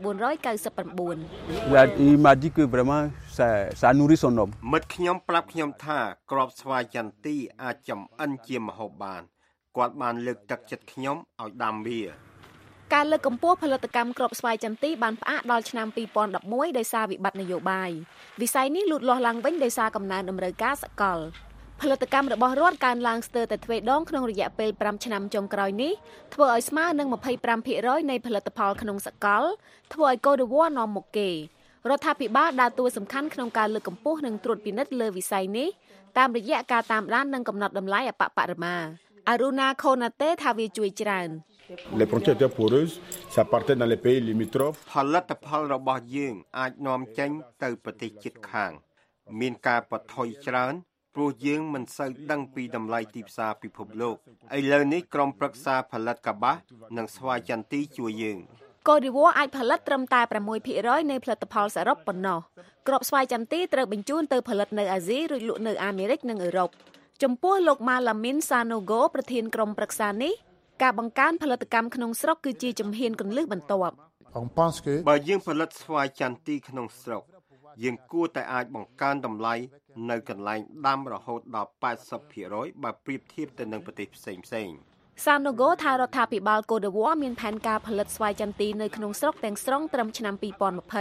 Il m'a dit que vraiment ça nourrit son homme មិត្តខ្ញុំប្រាប់ខ្ញុំថាគ្រាប់ស្វាយចន្ទទីអាចចម្អិនជាម្ហូបបានគាត់បានលើកទឹកចិត្តខ្ញុំឲ្យដាំវាការលើកកម្ពស់ផលិតកម្មគ្រាប់ស្វាយចន្ទទីបានផ្អាកដល់ឆ្នាំ2011ដោយសារវិបត្តិនយោបាយវិស័យនេះលូតលាស់ឡើងវិញដោយសារកំណើនតម្រូវការសកលផលិតកម្មរបស់រដ្ឋកើនឡើងស្ទើរតែទ្វេដងក្នុងរយៈពេល5ឆ្នាំចុងក្រោយនេះធ្វើឲ្យស្មើនឹង 25% នៃផលិតផលក្នុងសកលធ្វើឲ្យកូឌីវ៉ានាំមុខគេរដ្ឋាភិបាលដើរតួសំខាន់ក្នុងការលើកកម្ពស់និងត្រួតពិនិត្យលើវិស័យនេះតាមរយៈការតាមដាននិងកំណត់តម្លៃអបបរមាអរុណាខូណាតេថាវាជួយច្រើន Les frontières poreuses ça partait dans les pays limitrophes ផលិតផលរបស់យើងអាចនាំចេញទៅប្រទេសជិតខាងមានការបថុយច្រើនព្រោះយើងមិនសូវដឹងពីតម្លៃទីផ្សារពិភពលោកឥឡូវនេះក្រុមប្រឹក្សាផលិតកបាសនិងស្វាយចន្ទទីជួយយើងកូឌីវ៉ាអាចផលិតត្រឹមតែ 6% នៃផលិតផលសរុបប៉ុណ្ណោះគ្រាប់ស្វាយចន្ទទីត្រូវបញ្ជូនទៅផលិតនៅអាស៊ីរួចលក់នៅអាមេរិកនិងអឺរ៉ុបចំពោះលោក Malamin Sanogo ប្រធានក្រុមប្រឹក្សានេះការបង្កើនផលិតកម្មក្នុងស្រុកគឺជាជំហានគន្លឹះបន្ទាប់ On pense que បើយើងផលិតស្វាយចន្ទទីក្នុងស្រុកយើងគួរតែអាចបង្កើនតម្លៃនៅកន្លែងដាំរហូតដល់ 80% បើប្រៀបធៀបទៅនឹងប្រទេសផ្សេងៗសាណូហ្គោថារដ្ឋាភិបាលកូដឺវ៉ាមានផែនការផលិតស្វាយចន្ទីនៅក្នុងស្រុកទាំងស្រុងត្រឹមឆ្នាំ 2020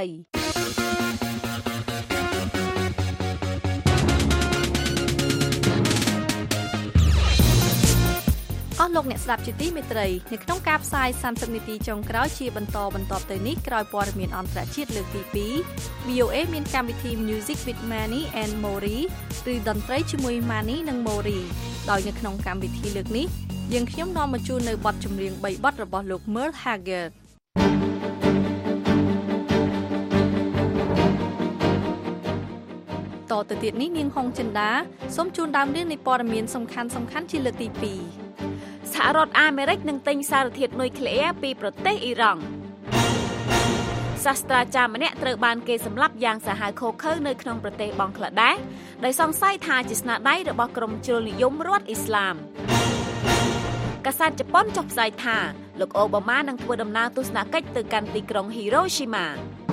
អស់លោកអ្នកស្ដាប់ជាទីមេត្រីនៅក្នុងការផ្សាយ30នាទីចុងក្រោយជាបន្តទៅនេះក្រោយព័ត៌មានអន្តរជាតិលើកទី2 VOA មានកម្មវិធី Music with Manny and Mori ឬតន្ត្រីជាមួយ Manny និង Mori ដោយនៅក្នុងកម្មវិធីលើកនេះយើងខ្ញុំនាំមកជូននៅបទចម្រៀង3បទរបស់លោក Merle Haggard តទៅទៀតនេះនាងហុងចិន្តាសូមជូនដើមរឿងនៃព័ត៌មានសំខាន់ជាលើកទី2 សហរដ្ឋអាមេរិកនឹងទិញសារធាតុនុយក្លេអ៊ែរពីប្រទេសអ៊ីរ៉ង់សាស្ត្រាចារ្យម្នាក់ត្រូវបានគេសម្លាប់យ៉ាងសាហាវឃោរឃៅនៅក្នុងប្រទេសបង់ក្លាដេសដោយសង្ស័យថាជាស្នាដៃរបស់ក្រុមជ្រុលនិយមរដ្ឋអ៊ីស្លាមកាសែតជប៉ុនចុះផ្សាយថាលោកអូបាម៉ានឹងធ្វើដំណើរទស្សនកិច្ចទៅកាន់ទីក្រុងហ៊ីរ៉ូស៊ីម៉ា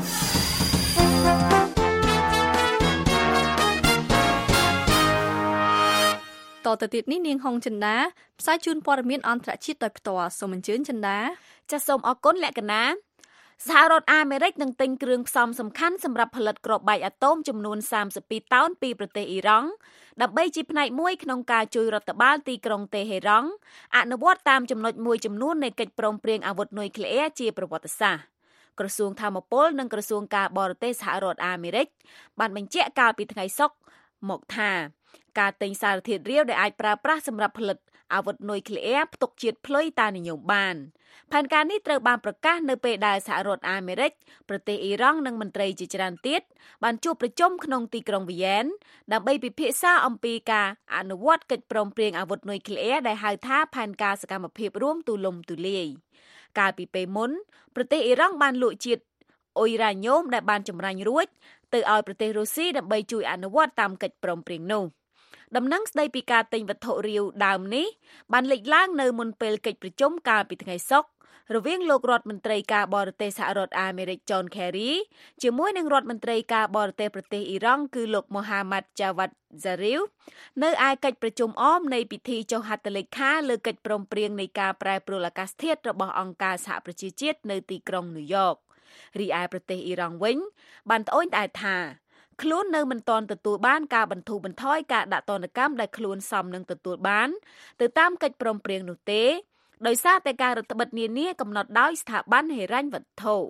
តទៅទៀតនេះនាងហុងចិន្តាផ្សាយជូនព័ត៌មានអន្តរជាតិដោយផ្ទាល់សូមអញ្ជើញចិន្តាចាសសូមអរគុណលក្ខណាសហរដ្ឋអាមេរិកនឹងទិញគ្រឿងផ្សំសំខាន់សម្រាប់ផលិតគ្រាប់បែកអាតូមចំនួន32តោនពីប្រទេសអ៊ីរ៉ង់ដើម្បីជាផ្នែកមួយក្នុងការជួយរដ្ឋបាលទីក្រុងតេហេរ៉ង់អនុវត្តតាមចំណុចមួយចំនួននៃកិច្ចព្រមព្រៀងអាវុធនុយក្លេអ៊ែរជាប្រវត្តិសាស្ត្រក្រសួងធម្មពលនិងក្រសួងការបរទេសសហរដ្ឋអាមេរិកបានបញ្ជាក់កាលពីថ្ងៃសុក្រមកថាការទិញសារធាតុរាវដែលអាចប្រើប្រាស់សម្រាប់ផលិតអាវុធនុយក្លេអ៊ែរផ្ទុកជាតិភ្លុយតាមនិយមបានផែនការនេះត្រូវបានប្រកាសនៅពេលដែលសហរដ្ឋអាមេរិកប្រទេសអ៊ីរ៉ង់និងមន្ត្រីជាច្រើនទៀតបានជួបប្រជុំក្នុងទីក្រុងវីយ៉ែនដើម្បីពិភាក្សាអំពីការអនុវត្តកិច្ចព្រមព្រៀងអាវុធនុយក្លេអ៊ែរដែលហៅថាផែនការសកម្មភាពរួមទូលំទូលាយកាលពីពេលមុនប្រទេសអ៊ីរ៉ង់បានលក់ជាតិអ៊ុយរ៉ាញ៉ូមដែលបានចម្រាញ់រួចទៅឲ្យប្រទេសរុស្ស៊ីដើម្បីជួយអនុវត្តតាមកិច្ចព្រមព្រៀងនោះដំណឹងស្ដីពីការទិញវត្ថុរាវដើមនេះបានលេចឡើងនៅមុនពេលកិច្ចប្រជុំកាលពីថ្ងៃសុក្ររវាងលោករដ្ឋមន្ត្រីការបរទេសសហរដ្ឋអាមេរិក John Kerry ជាមួយនឹងរដ្ឋមន្ត្រីការបរទេសប្រទេសអ៊ីរ៉ង់គឺលោក Mohammad Javad Zarif នៅឯកិច្ចប្រជុំអមនៃពិធីចុះហត្ថលេខាលើកិច្ចព្រមព្រៀងនៃការប្រែប្រួលអាកាសធាតុរបស់អង្គការសហប្រជាជាតិនៅទីក្រុងញូវយ៉ករីឯប្រទេសអ៊ីរ៉ង់វិញបានត្អូញត្អែថាខ្លួននៅមិនទាន់ទទួលបានការបន្ធូរបន្ថយការដាក់ទណ្ឌកម្មដែលខ្លួនសមនឹងទទួលបានទៅតាមកិច្ចព្រមព្រៀងនោះទេដោយសារតែការរដ្ឋបិទនានាកំណត់ដោយស្ថាប័នហិរញ្ញវត្ថុ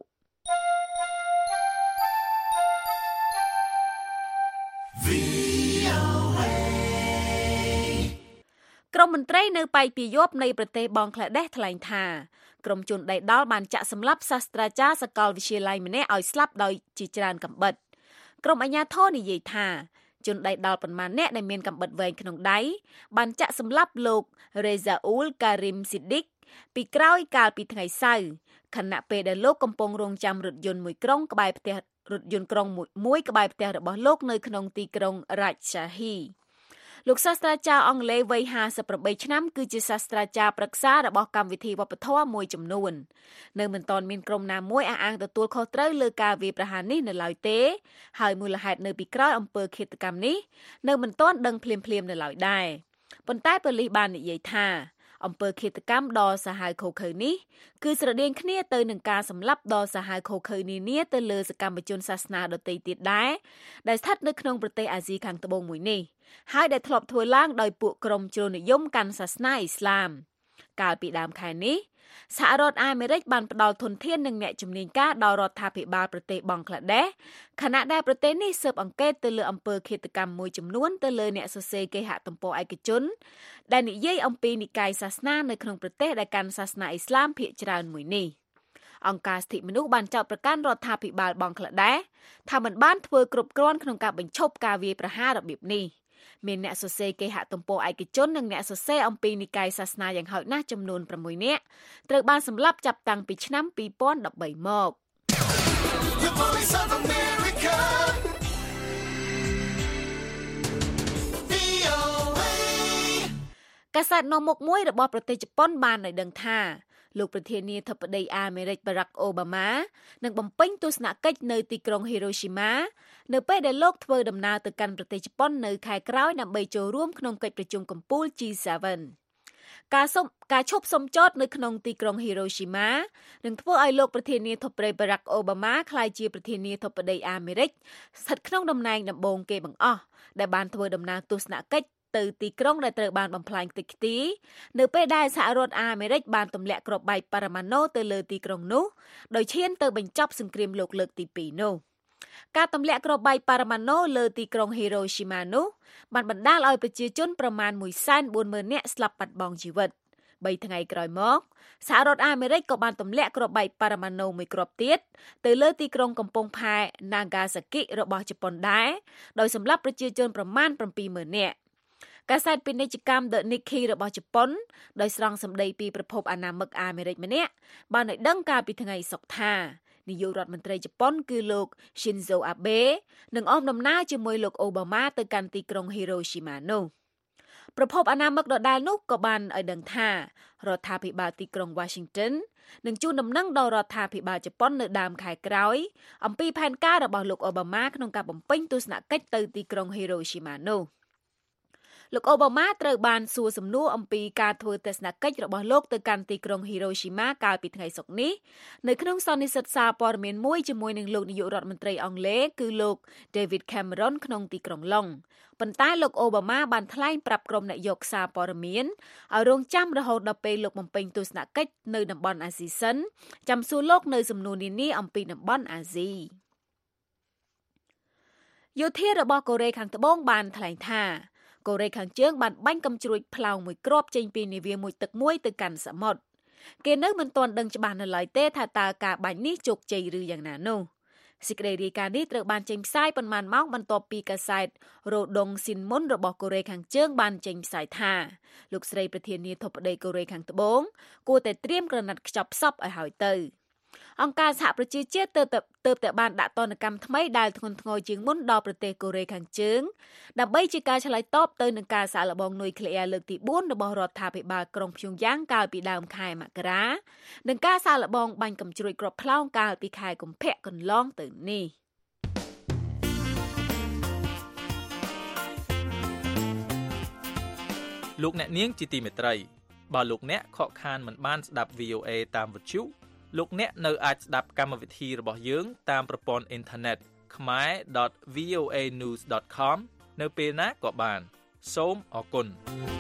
ក្រុមមន្ត្រីនៅប៉ៃពីយប់នៃប្រទេសបង់ក្លាដេសថ្លែងថាក្រុមជនដៃដល់បានចាក់សម្លាប់សាស្ត្រាចារ្យសាកលវិទ្យាល័យម្នាក់ឲ្យស្លាប់ដោយជាច្រើនកាំបិតក្រុមអាជ្ញាធរនិយាយថាជនដៃដល់ប៉ុន្មានអ្នកដែលមានកាំបិតវែងក្នុងដៃបានចាក់សម្លាប់លោក Rezaul Karim Siddiq ពីក្រោយកាលពីថ្ងៃសៅរ៍ខណៈពេលដែលលោកកំពុងរងចាំរថយន្តមួយក្រុងក្បែរផ្ទះរថយន្តក្រុងមួយក្បែរផ្ទះរបស់លោកនៅក្នុងទីក្រុង Rajshahi លោកសាស្ត្រាចារ្យអង់គ្លេសវ័យ58ឆ្នាំគឺជាសាស្ត្រាចារ្យប្រឹក្សារបស់កម្មវិធីវប្បធម៌មួយចំនួននៅមិនទាន់មានក្រុមណាមួយអះអាងទទួលខុសត្រូវលើការវាយប្រហារនេះនៅឡើយទេហើយមូលហេតុនៅពីក្រោយអំពើឃាតកម្មនេះនៅមិនទាន់ដឹងភ្លាមនៅឡើយដែរប៉ុន្តែប៉ូលីសបាននិយាយថាអំពើឃាតកម្មដ៏សាហាវឃោរឃៅនេះគឺស្រដៀងគ្នាទៅនឹងការសម្លាប់ដ៏សាហាវឃោរឃៅនានាទៅលើសកម្មជនសាសនាដទៃទៀតដែរដែលស្ថិតនៅក្នុងប្រទេសអាស៊ីខាងត្បូងមួយនេះហើយដែលធ្លាប់ធ្វើឡើងដោយពួកក្រុមជ្រុលនិយមកាន់សាសនាអ៊ីស្លាមកាលពីដើមខែនេះសហរដ្ឋអាមេរិកបានផ្ដល់ធនធាននិងអ្នកជំនាញការដល់រដ្ឋាភិបាលប្រទេសបង់ក្លាដេសខណៈដែលប្រទេសនេះស៊ើបអង្កេតទៅលើអំពើឃាតកម្មមួយចំនួនទៅលើអ្នកសរសេរគេហទំព័រឯកជនដែលនិយាយអំពីនិកាយសាសនានៅក្នុងប្រទេសដែលកាន់សាសនាអ៊ីស្លាមភាគច្រើនមួយនេះអង្គការសិទ្ធិមនុស្សបានចោទប្រកាន់រដ្ឋាភិបាលបង់ក្លាដេសថាមិនបានធ្វើគ្រប់គ្រាន់ក្នុងការបញ្ឈប់ការវាយប្រហាររបៀបនេះមានអ្នកសរសេរគេហទំព័រឯកជននិងអ្នកសរសេរអំពីនិកាយសាសនាយ៉ាងហោចណាស់ចំនួន6នាក់ត្រូវបានសម្លាប់ចាប់តាំងពីឆ្នាំ2013មកកាសែតនាំមុខមួយរបស់ប្រទេសជប៉ុនបានឲ្យដឹងថាលោកប្រធានាធិបតីអាមេរិក Barack Obama នឹងបំពេញទស្សនកិច្ចនៅទីក្រុង Hiroshima នៅពេលដែលលោកធ្វើដំណើរទៅកាន់ប្រទេសជប៉ុននៅខែក្រោយដើម្បីចូលរួមក្នុងកិច្ចប្រជុំកំពូល G7 ការឈប់សុំចតនៅក្នុងទីក្រុង Hiroshima នឹងធ្វើឲ្យលោកប្រធានាធិបតី Barack Obama ក្លាយជាប្រធានាធិបតីអាមេរិកស្ថិតក្នុងតំណែងដំបូងគេបង្អស់ដែលបានធ្វើដំណើរទស្សនកិច្ចទៅទីក្រុងដែលត្រូវបានបំផ្លាញខ្ទេចខ្ទីនៅពេលដែលសហរដ្ឋអាមេរិកបានទម្លាក់គ្រាប់បែកប៉ារ៉ាម៉ាណូទៅលើទីក្រុងនោះដោយឈានទៅបញ្ចប់សង្គ្រាមលោកលើកទី2នោះការទម្លាក់គ្រាប់បែកប៉ារ៉ាម៉ាណូលើទីក្រុង Hiroshima នោះបានបណ្ដាលឲ្យប្រជាជនប្រមាណ 140,000 នាក់ស្លាប់បាត់បង់ជីវិត3ថ្ងៃក្រោយមកសហរដ្ឋអាមេរិកក៏បានទម្លាក់គ្រាប់បែកប៉ារ៉ាម៉ាណូមួយគ្រាប់ទៀតទៅលើទីក្រុងកំពង់ផែ Nagasaki របស់ជប៉ុនដែរដោយសម្លាប់ប្រជាជនប្រមាណ 70,000 នាក់កាសែតពាណិជ្ជកម្ម The Nikkei របស់ជប៉ុនដោយស្រង់សម្ដីពីប្រភពអនាមិកអាមេរិកម្នាក់បានឲ្យដឹងកាលពីថ្ងៃសុក្រថានាយករដ្ឋមន្ត្រីជប៉ុនគឺលោក Shinzo Abe នឹងអមដំណើរជាមួយលោក Obama ទៅកាន់ទីក្រុង Hiroshima នោះប្រភពអនាមិកដដែលនោះក៏បានឲ្យដឹងថារដ្ឋាភិបាលទីក្រុង Washington នឹងជូនដំណឹងដល់រដ្ឋាភិបាលជប៉ុននៅដើមខែក្រោយអំពីផែនការរបស់លោក Obama ក្នុងការបំពេញទស្សនកិច្ចទៅទីក្រុង Hiroshima នោះលោកអូបាម៉ាត្រូវបានសួរសំណួរអំពីការធ្វើទស្សនកិច្ចរបស់លោកទៅកាន់ទីក្រុង Hiroshima កាលពីថ្ងៃសុក្រនេះនៅក្នុងសន្និសីទសារព័ត៌មានមួយជាមួយនឹងលោកនាយករដ្ឋមន្ត្រីអង់គ្លេសគឺលោក David Cameron ក្នុងទីក្រុងឡុងប៉ុន្តែលោកអូបាម៉ាបានថ្លែងប្រាប់ក្រុមអ្នកយកសារព័ត៌មានឲ្យរងចាំរហូតដល់ពេលលោកបំពេញទស្សនកិច្ចនៅតំបន់អាស៊ីសិនចាំសួរលោកនៅសំណួរនានាអំពីតំបន់អាស៊ីយោធារបស់កូរ៉េខាងត្បូងបានថ្លែងថាកូរ៉េខាងជើងបានបាញ់កាំជ្រួចផ្លោងមួយគ្រាប់ចេញពីនាវាមួយទឹកមួយទៅកាន់សមុទ្រគេនៅមិនទាន់ដឹងច្បាស់នៅឡើយទេថាតើការបាញ់នេះជោគជ័យឬយ៉ាងណានោះសេចក្តីរាយការណ៍នេះត្រូវបានចេញផ្សាយប៉ុន្មានម៉ោងបន្ទាប់ពីកាសែត Rodong Sinmun របស់កូរ៉េខាងជើងបានចេញផ្សាយថាលោកស្រីប្រធានាធិបតីកូរ៉េខាងត្បូងគួរតែត្រៀមក្រណាត់ខ្ចប់សពឲ្យហើយទៅអង្គការសហប្រជាជាតិទើបតែបានដាក់ទណ្ឌកម្មថ្មីដែលធ្ងន់ធ្ងរជាងមុនដល់ប្រទេសកូរ៉េខាងជើងដើម្បីជាការឆ្លើយតបទៅនឹងការសាកល្បងនុយក្លេអ៊ែរលើកទី4របស់រដ្ឋាភិបាលក្រុងព្យុងយ៉ាងកាលពីដើមខែមករានិងការសាកល្បងបាញ់កាំជ្រួចគ្រាប់ផ្លោងកាលពីខែកុម្ភៈកន្លងទៅនេះលោកអ្នកនាងជាទីមេត្រីបើលោកអ្នកខកខានមិនបានស្ដាប់ VOA តាមវិទ្យុលោកអ្នកនៅអាចស្ដាប់កម្មវិធីរបស់យើងតាមប្រព័ន្ធអ៊ីនធឺណិត khmer.voanews.com នៅពេលណាក៏បានសូមអរគុណ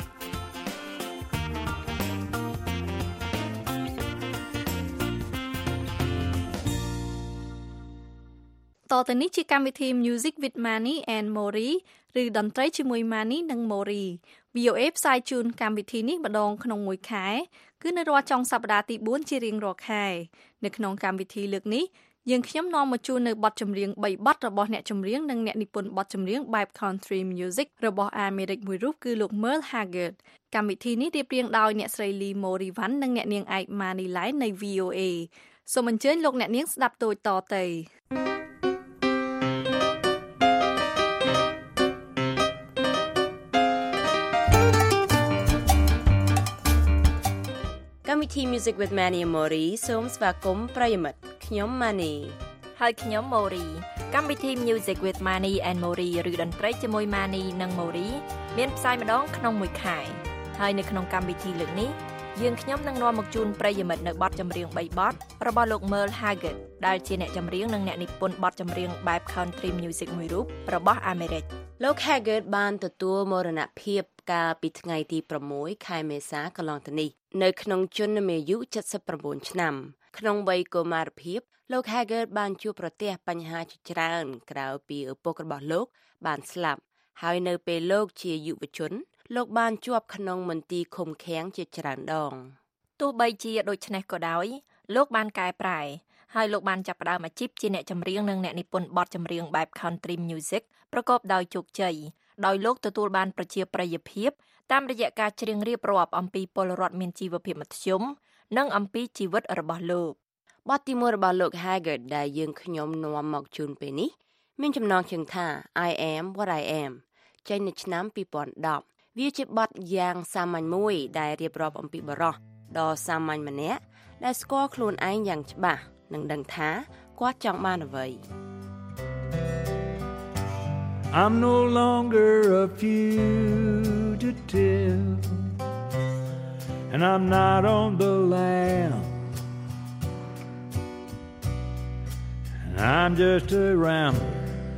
តទៅនេះជាកម្មវិធី Music with Mani and Mori ឬតន្ត្រីជាមួយ Mani និង Mori VOA ផ្សាយជូនកម្មវិធីនេះម្ដងក្នុងមួយខែគឺនៅរាល់ចុងសប្តាហ៍ទី4ជារៀងរាល់ខែនៅក្នុងកម្មវិធីលើកនេះយើងខ្ញុំនាំមកជូននៅបទចម្រៀង3បទរបស់អ្នកចម្រៀងនិងអ្នកនិពន្ធបទចម្រៀងបែប Country Music របស់អាមេរិកមួយរូបគឺលោក Merle Haggard កម្មវិធីនេះរៀបរៀងដោយអ្នកស្រី Lee Morivan និងអ្នកនាងឯក Mani Lai នៃ VOA សូមអញ្ជើញលោកអ្នកនាងស្ដាប់ដូចតទៅកម្មវិធី Music with Mani and Mori សូមស្វាគមន៍ប្រិយមិត្តខ្ញុំ Mani ហើយខ្ញុំ Mori កម្មវិធី Music with Mani and Mori ឬតន្ត្រីជាមួយ Mani និង Mori មានផ្សាយម្ដងក្នុងមួយខែហើយនៅក្នុងកម្មវិធីលើកនេះយើងខ្ញុំនឹងនាំមកជូនប្រិយមិត្តនៅបទចម្រៀង3បទរបស់លោក Merle Haggard ដែលជាអ្នកចម្រៀងនិងអ្នកនិពន្ធបទចម្រៀងបែប Country Music មួយរូបរបស់អាមេរិកលោក Haggard បានទទួលមរណភាពកាលពីថ្ងៃទី6ខែមេសាកន្លងទៅនេះនៅក្នុងជន្មាយុ79ឆ្នាំក្នុងវ័យកុមារភាពលោក Haggard បានជួបប្រទះបញ្ហាជាច្រើនក្រៅពីឪពុករបស់លោកបានស្លាប់ហើយនៅពេលលោកជាយុវជនលោកបានជាប់ក្នុងមន្ទីរឃុំឃាំងជាច្រើនដងទោះបីជាដូច្នេះក៏ដោយលោកបានកែប្រែហើយលោកបានចាប់ផ្ដើមអាជីពជាអ្នកចម្រៀងនិងអ្នកនិពន្ធបទចម្រៀងបែប Country Music ប្រកបដោយជោគជ័យដោយលោកទទួលបានប្រជាប្រិយភាពតាមរយៈការច្រៀងរៀបរាប់អំពីពលរដ្ឋមានជីវភាពមធ្យមនិងអំពីជីវិតរបស់លោកបទទី1របស់លោក Haggard ដែលយើងខ្ញុំនាំមកជូនពេលនេះមានចំណងជើងថា I am what I am ចេញនៅឆ្នាំ2010វាជាបទយ៉ាងសាមញ្ញមួយដែលរៀបរាប់អំពីបុរសដ៏សាមញ្ញម្នាក់ដែលស្គាល់ខ្លួនឯងយ៉ាងច្បាស់និងដឹងថាគាត់ចង់បានអ្វី I'm no longer a fugitive and I'm not on the lam and I'm just a rambler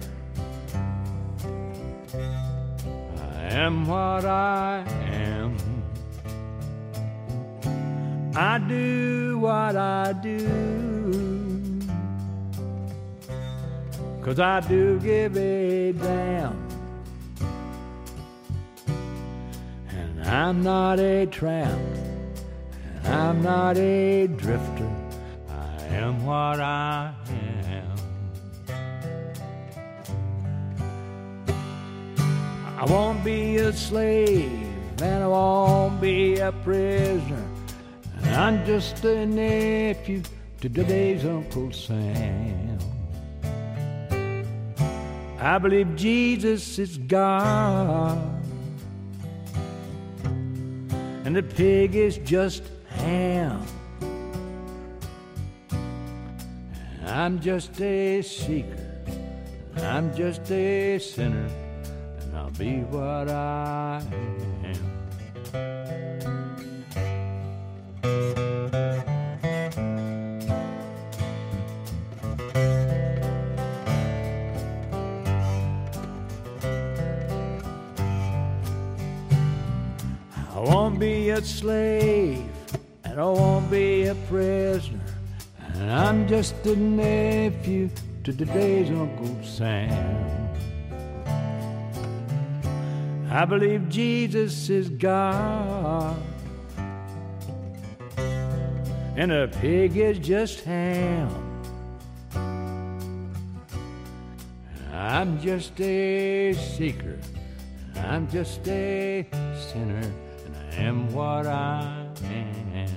I am what I am I do what I do 'cause I do give a damn and I'm not a tramp and I'm not a drifter I am what I am I won't be a slave and I won't be a prisoner and I'm just a nephew to today's Uncle Sam I believe Jesus is God and the pig is just ham I'm just a seeker I'm just a sinner and I'll be what I am I won't be a slave and I won't be a prisoner and I'm just a nephew to today's Uncle Sam I believe Jesus is God and a pig is just ham I'm just a seeker I'm just a sinner I am what I am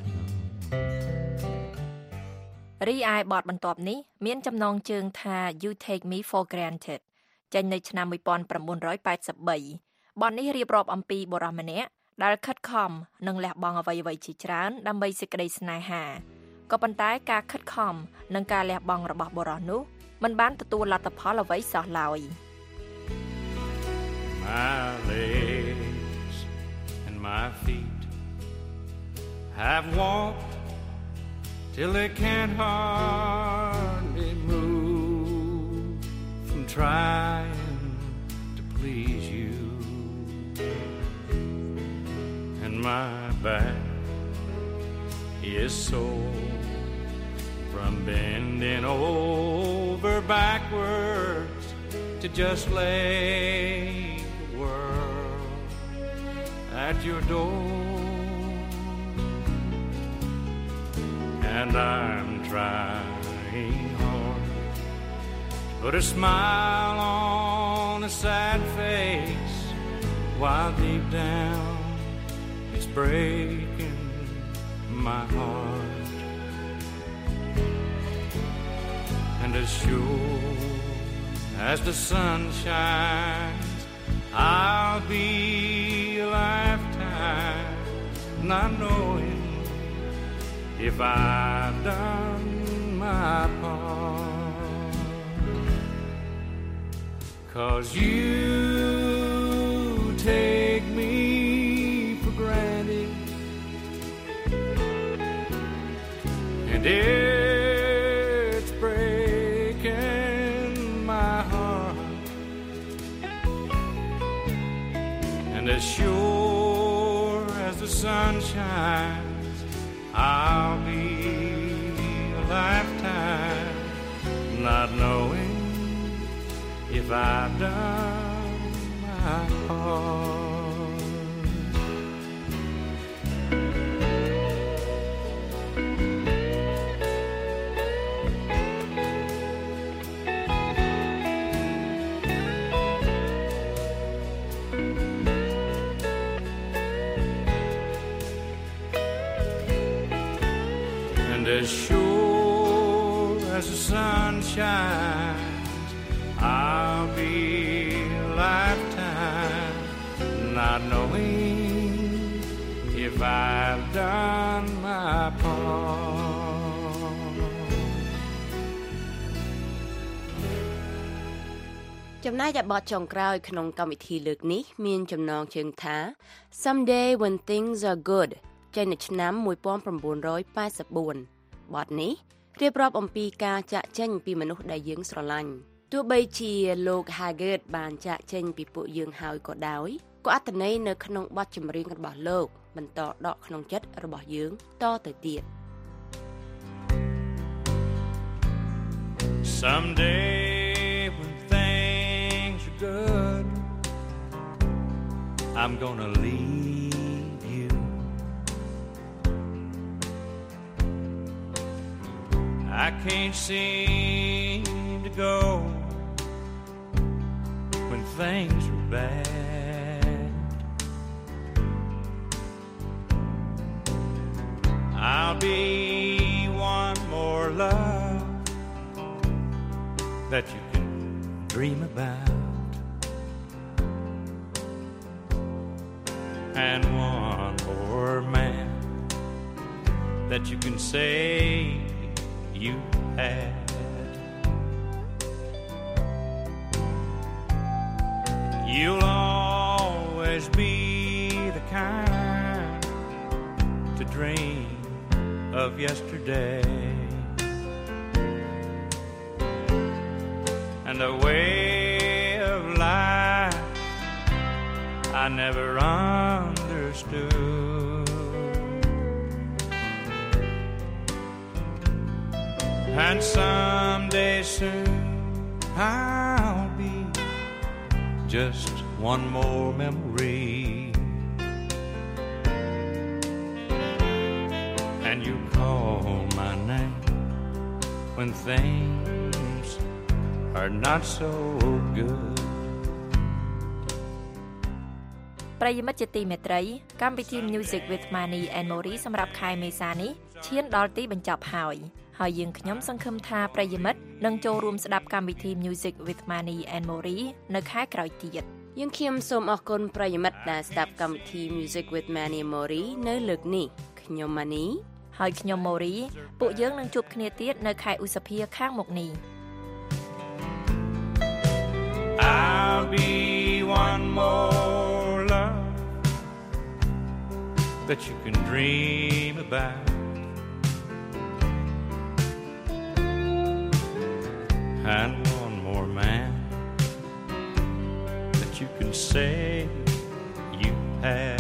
រីឯបទបន្ទាប់នេះមានចំណងជើងថា You Take Me for Granted ចេញនៅឆ្នាំ1983បទនេះរៀបរាប់អំពីបុរសម្នាក់ដែលខិតខំនិងលះបង់អ្វីៗជាច្រើនដើម្បីសេចក្តីស្នេហាក៏ប៉ុន្តែការខិតខំនិងការលះបង់របស់បុរសនោះមិនបានទទួលលទ្ធផលអ្វីសោះឡើយ My legs and my feet have walked till they can't hardly move from trying to please you and my back is sore from bending over backwards to just lay the world at your door and I'm trying hard to put a smile on a sad face while deep down it's breaking my heart and as sure as the sun shines I'll be a lifetime not knowing if I've done my part 'cause you take me for granted and it's breaking my heart and as sure as the sun shines I'll be a lifetime not knowing if I've done my part. And as sure as the sun shines, I'll be a lifetime not knowing if I've done my part. ចំណាយតែបទចុងក្រោយក្នុងកម្មវិធីលើកនេះមានចំណងជើងថា Someday when things are good ចេញនៅឆ្នាំ1984បទនេះរៀបរាប់អំពីការចាក់ចេញពីមនុស្សដែលយើងស្រឡាញ់ទោះបីជាលោក Haggard បានចាក់ចេញពីពួកយើងហើយក៏ដោយក៏អត្ថន័យនៅក្នុងបទចម្រៀងរបស់លោកបន្តដកក្នុងចិត្តរបស់យើងតទៅទៀត Someday when things are good I'm gonna leave you I can't seem to go when things are bad I'll be one more love that you can dream about and one more man that you can say you had You'll always be the kind to dream of yesterday and a way of life I never understood and someday soon I'll be just one more memory and you call my name when things are not so good ប្រិយមិត្តជាទីមេត្រីកម្មវិធី Music with Mani and Mori សម្រាប់ខែមេសានេះឈានដល់ទីបញ្ចប់ហើយយើងខ្ញុំសង្ឃឹមថាប្រិយមិត្តនឹងចូលរួមស្ដាប់កម្មវិធី Music with Mani and Mori នៅខែក្រោយទៀតយើងខ្ញុំសូមអរគុណប្រិយមិត្តដែលស្ដាប់កម្មវិធី Music with Mani and Mori នៅលើកនេះខ្ញុំ Mani ហើយខ្ញុំ Mori ពួកយើងនឹងជួបគ្នាទៀតនៅខែឧសភាខាងមុខនេះ I'll be one more love that you can dream about and one more man that you can say you had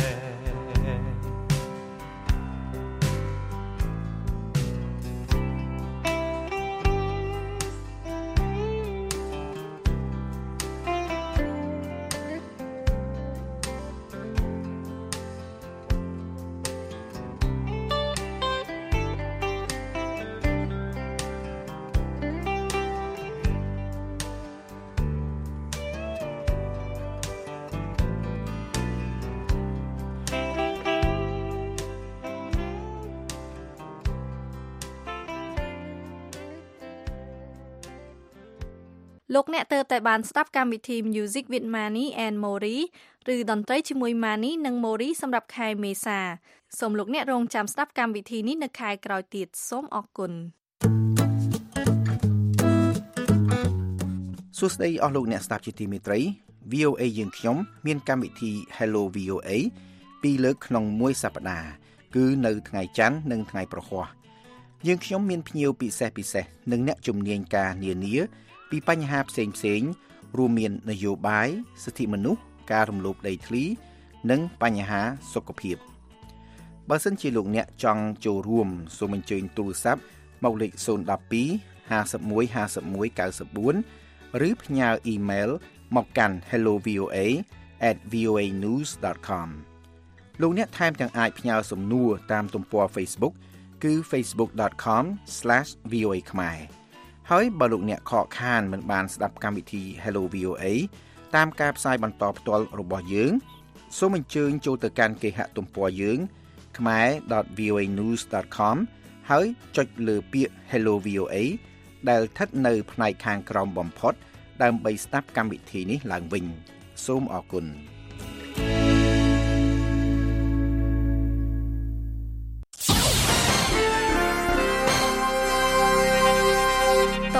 លោកអ្នកទើបតែបានស្ដាប់កម្មវិធី Music with Mani and Mori ឬតន្ត្រីជាមួយ Mani និង Mori សម្រាប់ខែមេសាសូមលោកអ្នករងចាំស្ដាប់កម្មវិធីនេះនៅខែក្រោយទៀតសូមអរគុណសួស្តីអស់លោកអ្នកស្ដាប់ជាទីមេត្រី VOA យើងខ្ញុំមានកម្មវិធី Hello VOA ពីរលើកក្នុងមួយសប្តាហ៍គឺនៅថ្ងៃច័ន្ទនិងថ្ងៃប្រហ័សយើងខ្ញុំមានភ្ញៀវពិសេសនិងអ្នកជំនាញការនានាពីបញ្ហាផ្សេងរួមមាននយោបាយសិទ្ធិមនុស្សការរំលោភដីធ្លីនិងបញ្ហាសុខភាពបើសិនជាលោកអ្នកចង់ចូលរួមសូមអញ្ជើញទូរស័ព្ទមកលេខ012 51 51 94ឬផ្ញើអ៊ីមែលមកកាន់ hellovoa@voanews.com លោកអ្នកថែមទាំងអាចផ្ញើសំណួរតាមទំព័រ Facebook គឺ facebook.com/voa ខ្មែរហើយបើលោកអ្នកខកខានមិនបានស្ដាប់កម្មវិធី Hello VOA តាមការផ្សាយបន្តផ្ទាល់របស់យើងសូមអញ្ជើញចូលទៅកាន់គេហទំព័រយើង khmer.voanews.com ហើយចុចលើពាក្យ Hello VOA ដែលស្ថិតនៅផ្នែកខាងក្រោមបំផុតដើម្បីស្ដាប់កម្មវិធីនេះឡើងវិញសូមអរគុណត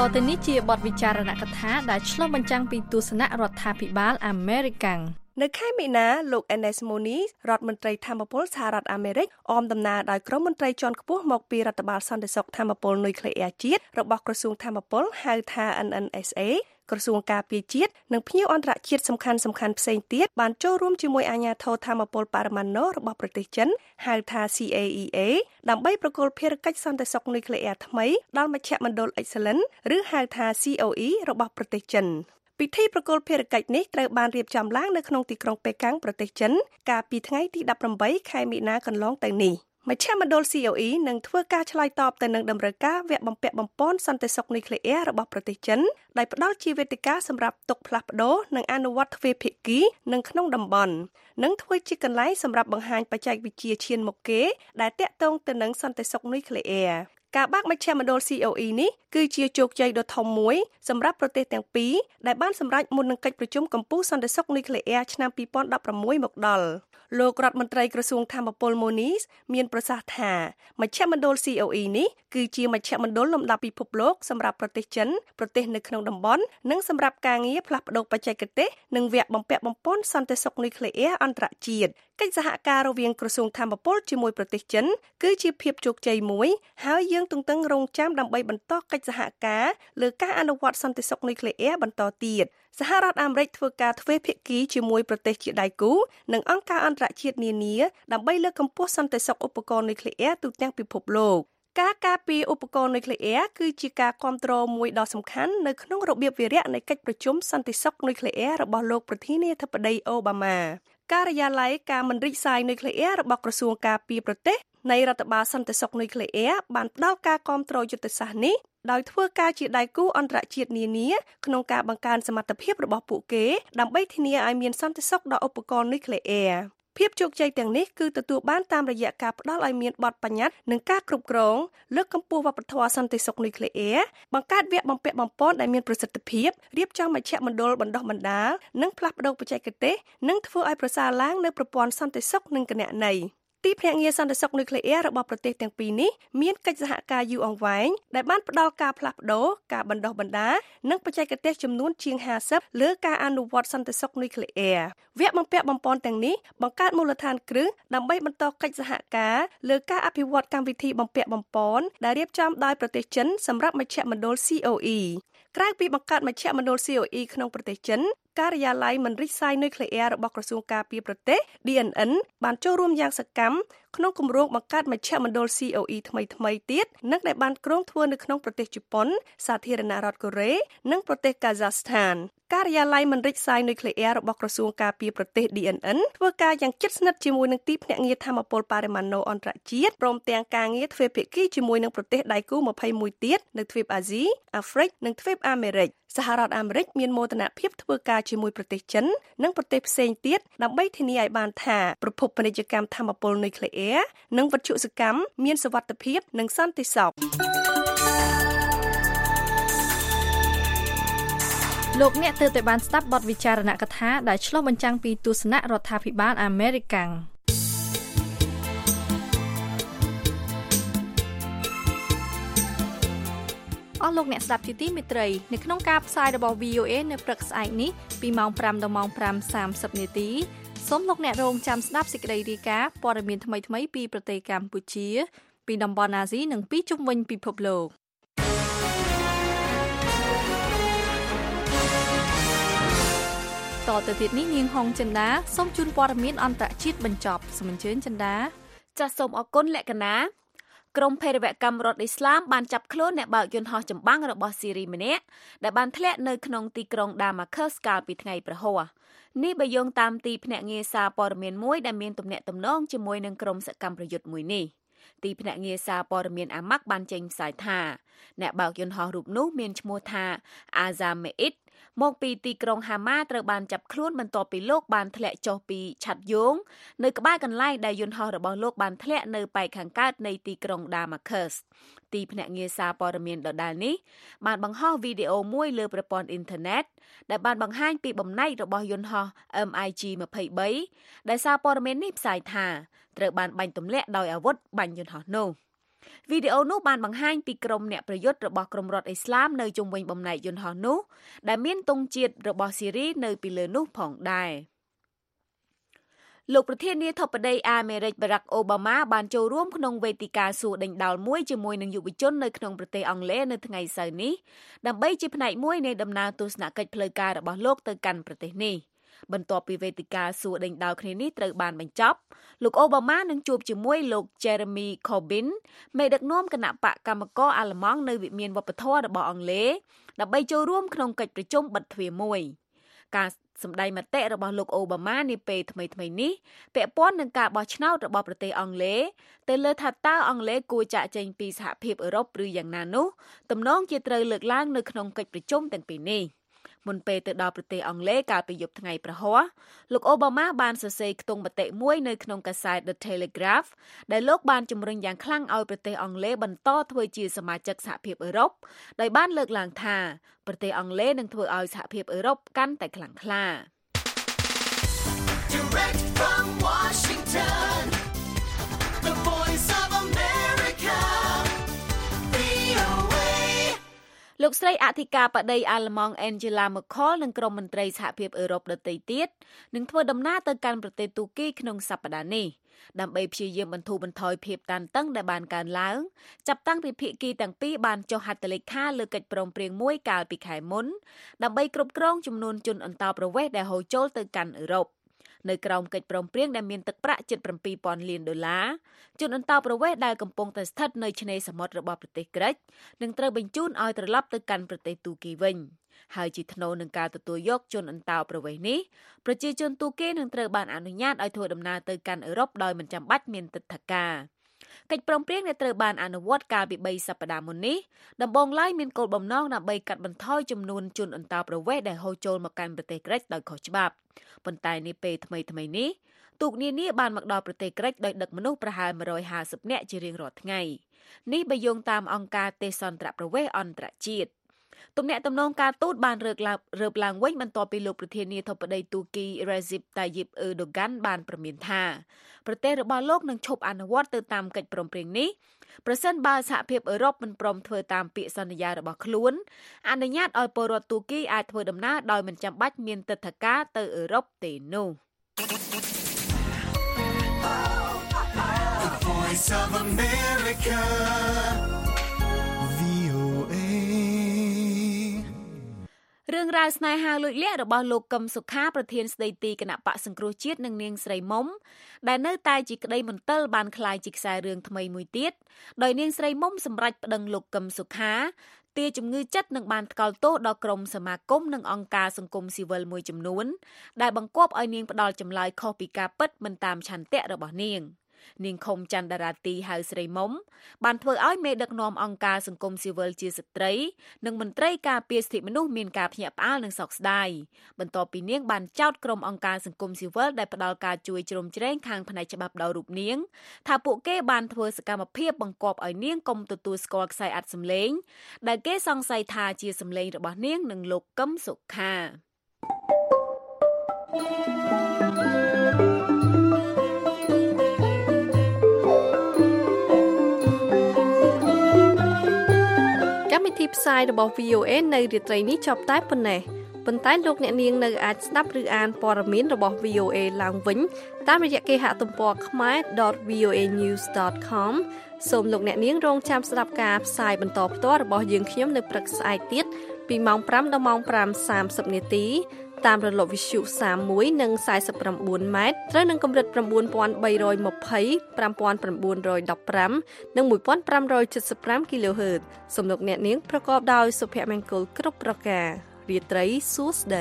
ទៅនេះជាបទវិចារណកថាដែលឆ្លុះបញ្ចាំងពីទស្សនៈរដ្ឋាភិបាលអាមេរិកនៅខែមីនាលោក Ernest Moniz រដ្ឋមន្ត្រីធម្មពលសហរដ្ឋអាមេរិកអមដំណើរដោយក្រុមមន្ត្រីជាន់ខ្ពស់មកពីរដ្ឋបាលសន្តិសុខធម្មពលនុយក្លេអ៊ែរជាតិរបស់ក្រសួងធម្មពលហៅថា NNSA ក្រសួងការពារជាតិនិងភ្ញៀវអន្តរជាតិសំខាន់ៗផ្សេងទៀតបានចូលរួមជាមួយអាជ្ញាធរធម្មពលបរមាណូរបស់ប្រទេសចិនហៅថា CAEA ដើម្បីប្រគល់ភារកិច្ចសន្តិសុខនុយក្លេអ៊ែរថ្មីដល់មជ្ឈមណ្ឌល Excellence ឬហៅថា COE របស់ប្រទេសចិនពិធីប្រគល់ភារកិច្ចនេះត្រូវបានរៀបចំឡើងនៅក្នុងទីក្រុងប៉េកាំងប្រទេសចិនកាលពីថ្ងៃទី18ខែមីនាកន្លងទៅនេះមជ្ឈមណ្ឌល COE នឹងធ្វើការឆ្លើយតបទៅនឹងតម្រូវការវគ្គបំពាក់បំប៉នសន្តិសុខនុយក្លេអ៊ែររបស់ប្រទេសចិនដោយផ្ដល់ជាវេទិកាសម្រាប់ទុកផ្លាស់ប្ដូរនិងអនុវត្តទ្វេភាគីនៅក្នុងតំបន់និងធ្វើជាកន្លែងសម្រាប់បង្ហាញបច្ចេកវិទ្យាឈានមុខគេដែលតាក់ទងទៅនឹងសន្តិសុខនុយក្លេអ៊ែរការបើកមជ្ឈមណ្ឌល COE នេះគឺជាជោគជ័យដ៏ធំមួយសម្រាប់ប្រទេសទាំងពីរដែលបានសម្រេចមុននឹងកិច្ចប្រជុំកំពុះសន្តិសុខនុយក្លេអ៊ែរឆ្នាំ2016មកដល់លោករដ្ឋមន្ត្រីក្រសួងធម្មពល Moniz មានប្រសាសន៍ថាមជ្ឈមណ្ឌល COE នេះគឺជាមជ្ឈមណ្ឌលលំដាប់ពិភពលោកសម្រាប់ប្រទេសចិនប្រទេសនៅក្នុងតំបន់និងសម្រាប់ការងារផ្លាស់ប្ដូរបច្ចេកទេសនិងវគ្គបំពាក់បំប៉នសន្តិសុខនុយក្លេអ៊ែរអន្តរជាតិកិច្ចសហការរវាងក្រសួងធម្មពលជាមួយប្រទេសចិនគឺជាភាពជោគជ័យមួយហើយយើងទន្ទឹងរង់ចាំដើម្បីបន្តកិច្ចសហការលើការអនុវត្តសន្តិសុខនុយក្លេអ៊ែរបន្តទៀតសហរដ្ឋអាមេរិកធ្វើការទ្វេភាគីជាមួយប្រទេសជាដៃគូនិងអង្គការអន្តរជាតិនានាដើម្បីលើកកម្ពស់សន្តិសុខឧបករណ៍នុយក្លេអ៊ែរទូទាំងពិភពលោកការការពារឧបករណ៍នុយក្លេអ៊ែរគឺជាការគាំទ្រមួយដ៏សំខាន់នៅក្នុងរបៀបវារៈនៃកិច្ចប្រជុំសន្តិសុខនុយក្លេអ៊ែររបស់លោកប្រធានាធិបតីអូបាម៉ាការិយាល័យការមិនរីកសាយនុយក្លេអ៊ែររបស់ក្រសួងការពារប្រទេសនៃរដ្ឋបាលសន្តិសុខនុយក្លេអ៊ែរបានផ្ដល់ការគាំទ្រយុទ្ធសាស្ត្រនេះដោយធ្វើការជាដៃគូអន្តរជាតិនានាក្នុងការបង្កើនសមត្ថភាពរបស់ពួកគេដើម្បីធានាឲ្យមានសន្តិសុខដល់ឧបករណ៍នុយក្លេអ៊ែរភាពជោគជ័យទាំងនេះគឺទទួលបានតាមរយៈការផ្ដល់ឲ្យមានបទបញ្ញត្តិនិងការគ្រប់គ្រងលើកកម្ពស់វប្បធម៌សន្តិសុខនុយក្លេអ៊ែរបង្កើតវគ្គបំពាក់បំប៉នដែលមានប្រសិទ្ធភាពរៀបចំមជ្ឈមណ្ឌលបណ្ដុះបណ្ដាលនិងផ្លាស់ប្ដូរបច្ចេកទេសនិងធ្វើឲ្យប្រសើរឡើងនូវប្រព័ន្ធសន្តិសុខនិងគណនេយ្យទីភ្នាក់ងារសន្តិសុខនុយក្លេអ៊ែររបស់ប្រទេសទាំងពីរនេះមានកិច្ចសហការយូរអង្វែងដែលបានផ្ដល់ការផ្លាស់ប្ដូរការបណ្ដុះបណ្ដាលនិងបច្ចេកទេសចំនួនជាង50លើការអនុវត្តសន្តិសុខនុយក្លេអ៊ែរវគ្គបំពាក់បំប៉នទាំងនេះបង្កើតមូលដ្ឋានគ្រឹះដើម្បីបន្តកិច្ចសហការលើការអភិវឌ្ឍកម្មវិធីបំពាក់បំប៉នដែលរៀបចំដោយប្រទេសចិនសម្រាប់មជ្ឈមណ្ឌល COE ក្រៅពីបង្កើតមជ្ឈមណ្ឌល COE ក្នុងប្រទេសចិនការិយាល័យមិនរិះសាយនុយក្លេអ៊ែររបស់ក្រសួងការពារប្រទេស DNN បានចូលរួមយ៉ាងសកម្មក្នុងគម្រោងបង្កើតមជ្ឈមណ្ឌល COE ថ្មីៗទៀតនិងដែលបានគ្រោងធ្វើនៅក្នុងប្រទេសជប៉ុនសាធារណរដ្ឋកូរ៉េនិងប្រទេសកាហ្សាស្ថានការិយាល័យមិនរិះសាយនុយក្លេអ៊ែររបស់ក្រសួងការពារប្រទេស DNN ធ្វើការយ៉ាងជិតស្និទ្ធជាមួយនឹងទីភ្នាក់ងារធម្មពលបរិមាណូអន្តរជាតិព្រមទាំងការងារទ្វេភាគីជាមួយនឹងប្រទេសដៃគូ21ទៀតនៅទ្វីបអាស៊ីអាហ្វ្រិកនិងទ្វីបអាមេរិកសហរដ្ឋអាមេរិកមានមោទនភាពធ្វើការជាមួយប្រទេសចិននិងប្រទេសផ្សេងទៀតដើម្បីធានាឲ្យបានថាប្រភពពាណិជ្ជកម្មធម្មពលនុយក្លេអ៊ែរនិងវត្ថុសកម្មមានសុវត្ថិភាពនិងសន្តិសុខលោកអ្នកទើបតែបានស្ដាប់បទវិចារណកថាដែលឆ្លុះបញ្ចាំងពីទស្សនៈរដ្ឋាភិបាលអាមេរិកអស់លោកអ្នកស្ដាប់ជាទីមេត្រីនៅក្នុងការផ្សាយរបស់ VOA នៅព្រឹកស្អែកនេះពីម៉ោង 5 ដល់ម៉ោង 5:30 នាទីសូមលោកអ្នករងចាំស្ដាប់សេចក្តីរាយការណ៍ព័ត៌មានថ្មីៗពីប្រទេសកម្ពុជាពីតំបន់អាស៊ីនិងពីជុំវិញពិភពលោកតទៅទៀតនេះនាងហុងចិន្តាសូមជូនព័ត៌មានអន្តរជាតិបញ្ចប់សូមអញ្ជើញចិន្តាចាសសូមអរគុណលក្ខណាក្រុមភេរវកម្មរដ្ឋអ៊ីស្លាមបានចាប់ខ្លួនអ្នកបើកយន្តហោះចម្បាំងរបស់ស៊ីរីម្នាក់ដែលបានធ្លាក់នៅក្នុងទីក្រុងដាម៉ាខឺសកាលពីថ្ងៃព្រហស្បតិ៍នេះបើយោងតាមទីភ្នាក់ងារសារព័ត៌មានមួយដែលមានទំនាក់ទំនងជាមួយនឹងក្រុមសកម្មប្រយុទ្ធមួយនេះទីភ្នាក់ងារសារព័ត៌មានអាម៉ាក់បានចេញផ្សាយថាអ្នកបើកយន្តហោះរូបនោះមានឈ្មោះថាអាហ្សាមេអ៊ីតមកពីទីក្រុងហាម៉ាត្រូវបានចាប់ខ្លួនបន្ទាប់ពីលោកបានធ្លាក់ចុះពីឆ័ត្រយងនៅក្បែរកន្លែងដែលយន្តហោះរបស់លោកបានធ្លាក់នៅប៉ែកខាងកើតនៃទីក្រុងដាម៉ាខឺសទីភ្នាក់ងារសារព័ត៌មានដដែលនេះបានបង្ហោះវីដេអូមួយលើប្រព័ន្ធអ៊ីនធឺណិតដែលបានបង្ហាញពីបំណែករបស់យន្តហោះ MiG-23 ដែលសារព័ត៌មាននេះផ្សាយថាត្រូវបានបាញ់ទម្លាក់ដោយអាវុធបាញ់យន្តហោះនោះវីដេអូនោះបានបង្ហាញពីក្រុមអ្នកប្រយុទ្ធរបស់ក្រុមរដ្ឋអ៊ីស្លាមនៅជុំវិញបំណែកយន្តហោះនោះដែលមានទង់ជាតិរបស់ស៊ីរីនៅពីលើនោះផងដែរលោកប្រធានាធិបតីអាមេរិកបារ៉ាក់អូបាម៉ាបានចូលរួមក្នុងវេទិកាសួរដេញដោលមួយជាមួយនឹងយុវជននៅក្នុងប្រទេសអង់គ្លេសនៅថ្ងៃសៅរ៍នេះដើម្បីជាផ្នែកមួយនៃដំណើរទស្សនកិច្ចផ្លូវការរបស់លោកទៅកាន់ប្រទេសនេះបន្ទាប់ពីវេទិកាសួរដេញដោលគ្នានេះត្រូវបានបញ្ចប់លោកអូបាម៉ានឹងជួបជាមួយលោក Jeremy Corbyn មេដឹកនាំគណៈបកកម្មករអាល្លឺម៉ង់នៅវិមានវប្បធម៌របស់អង់គ្លេសដើម្បីចូលរួមក្នុងកិច្ចប្រជុំបិទទ្វារមួយការសម្ដែងមតិរបស់លោកអូបាម៉ានាពេលថ្មីៗនេះពាក់ព័ន្ធនឹងការបោះឆ្នោតរបស់ប្រទេសអង់គ្លេសទៅលើថាតើអង់គ្លេសគួរចាកចេញពីសហភាពអឺរ៉ុបឬយ៉ាងណានោះទំនងជាត្រូវលើកឡើងនៅក្នុងកិច្ចប្រជុំទាំងពីរនេះមុនពេលទៅដល់ប្រទេសអង់គ្លេសកាលពីយប់ថ្ងៃប្រហ័សលោកអូបាម៉ាបានសរសេរខ្ទង់មតិមួយនៅក្នុងកាសែត The Telegraph ដែលលោកបានជំរុញយ៉ាងខ្លាំងឲ្យប្រទេសអង់គ្លេសបន្តធ្វើជាសមាជិកសហភាពអឺរ៉ុបដោយបានលើកឡើងថាប្រទេសអង់គ្លេសនឹងធ្វើឲ្យសហភាពអឺរ៉ុបកាន់តែខ្លាំងក្លា Direct from Washington, the voice of America, VOA. លោកស្រីអធិការបតីអាល្លឺម៉ង់ Angela Merkel និងក្រុមមន្ត្រីសហភាពអឺរ៉ុបដទៃទៀតនឹងធ្វើដំណើរទៅកាន់ប្រទេសទូគីក្នុងសប្តាហ៍នេះដើម្បីព្យាយាមបន្ធូរបន្ថយភាពតានតឹងដែលបានកើនឡើងចាប់តាំងពីភាគីទាំងពីរបានចុះហត្ថលេខាលើកិច្ចព្រមព្រៀងមួយកាលពីខែមុនដើម្បីគ្រប់គ្រងចំនួនជនអន្តោប្រវេសន៍ដែលហូរចូលទៅកាន់អឺរ៉ុបនៅក្រោមកិច្ចព្រមព្រៀងដែលមានទឹកប្រាក់ជិត$7,000 លានជនអន្តោប្រវេសន៍ដែលកំពុងតែស្ថិតនៅឆ្នេរសមុទ្ររបស់ប្រទេសក្រិកនឹងត្រូវបញ្ជូនឲ្យត្រឡប់ទៅកាន់ប្រទេសទូគីវិញហើយជាថ្នូរនឹងការទទួលយកជនអន្តោប្រវេសន៍នេះប្រជាជនទូគីនឹងត្រូវបានអនុញ្ញាតឲ្យធ្វើដំណើរទៅកាន់អឺរ៉ុបដោយមិនចាំបាច់មានទិដ្ឋាការកិច្ចព្រមព្រៀងដែលត្រូវបានអនុវត្តកាលពី3សប្តាហ៍មុននេះដំបូងឡើយមានគោលបំណងដើម្បីកាត់បន្ថយចំនួនជនអន្តោប្រវេសន៍ដែលហូរចូលមកកាន់ប្រទេសក្រិកដោយខុសច្បាប់ប៉ុន្តែនាពេលថ្មីៗនេះទូកនានាបានមកដល់ប្រទេសក្រិកដោយដឹកមនុស្សប្រហែល150នាក់ជារៀងរាល់ថ្ងៃនេះបើយោងតាមអង្គការទេសន្តរប្រវេសន៍អន្តរជាតិទំនាក់ទំនងការទូតបានរើបឡើងវិញបន្ទាប់ពីលោកប្រធានាធិបតីទូគី Recep Tayyip Erdogan បានប្រមានថាប្រទេសរបស់លោកនឹងឈប់អនុវត្តទៅតាមកិច្ចព្រមព្រៀងនេះប្រសិនបើសហភាពអឺរ៉ុបមិនព្រមធ្វើតាមពាក្យសន្យារបស់ខ្លួនអនុញ្ញាតឲ្យពលរដ្ឋទូគីអាចធ្វើដំណើរដោយមិនចាំបាច់មានទិដ្ឋាការទៅអឺរ៉ុបទេនោះ The voice of America, VOA. រឿងរ៉ាវស្នេហាលួចលាក់របស់លោកកឹមសុខាប្រធានស្ដីទីគណៈបកសង្គ្រោះជាតិនិងនាងស្រីមុំដែលនៅតែជាក្តីមន្ទិលបានក្លាយជាខ្សែរឿងថ្មីមួយទៀតដោយនាងស្រីមុំសម្រេចប្តឹងលោកកឹមសុខាទាជំងឺចិត្តនឹងបានថ្កោលទោសដល់ក្រុមសមាគមនិងអង្គការសង្គមស៊ីវិលមួយចំនួនដែលបង្គាប់ឲ្យនាងផ្ដល់ចម្លើយខុសពីការពិតមិនតាមឆន្ទៈរបស់នាងខុមចន្ទរាទីហៅស្រីមុំបានធ្វើឲ្យមេដឹកនាំអង្គការសង្គមស៊ីវិលជាស្ត្រីនិងមន្ត្រីការពារសិទ្ធិមនុស្សមានការភ្ញាក់ផ្អើលនិងសោកស្ដាយបន្ទាប់ពីនាងបានចោទក្រុមអង្គការសង្គមស៊ីវិលដែលផ្ដល់ការជួយជ្រោមជ្រែងខាងផ្នែកច្បាប់ដល់រូបនាងថាពួកគេបានធ្វើសកម្មភាពបង្គាប់ឲ្យនាងកុំទទួលស្គាល់ខ្សែអត្ថសម្លេងដែលគេសង្ស័យថាជាសម្លេងរបស់នាងនិងលោកកឹមសុខាកម្មវិធីផ្សាយរបស់ VOA នៅរាត្រីនេះចប់តែប៉ុណ្ណេះប៉ុន្តែលោកអ្នកនាងនៅអាចស្ដាប់ឬអានព័ត៌មានរបស់ VOA ឡើងវិញតាមរយៈគេហទំព័រ khmer.voanews.com សូមលោកអ្នកនាងរងចាំស្ដាប់ការផ្សាយបន្តផ្ទាល់របស់យើងខ្ញុំនៅព្រឹកស្អែកទៀតពីម៉ោង 5 ដល់ម៉ោង 5:30 នាទីតាមរលកវិទ្យុ31និង49ម៉ែត្រត្រូវនឹងកម្រិត 9320 5915 និង 1575 kHz សំឡេងអ្នកនាងប្រកបដោយសុភមង្គលគ្រប់ប្រការរាត្រីសួស្តី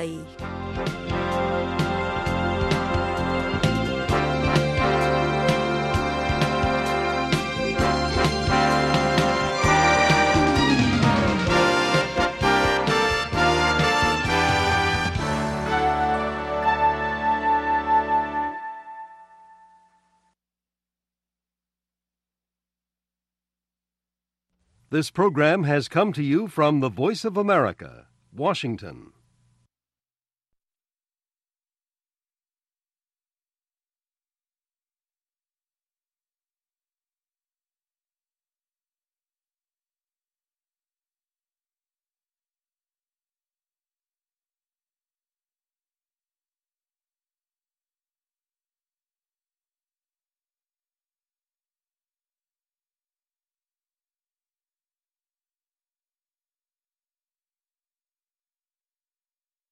This program has come to you from the Voice of America, Washington.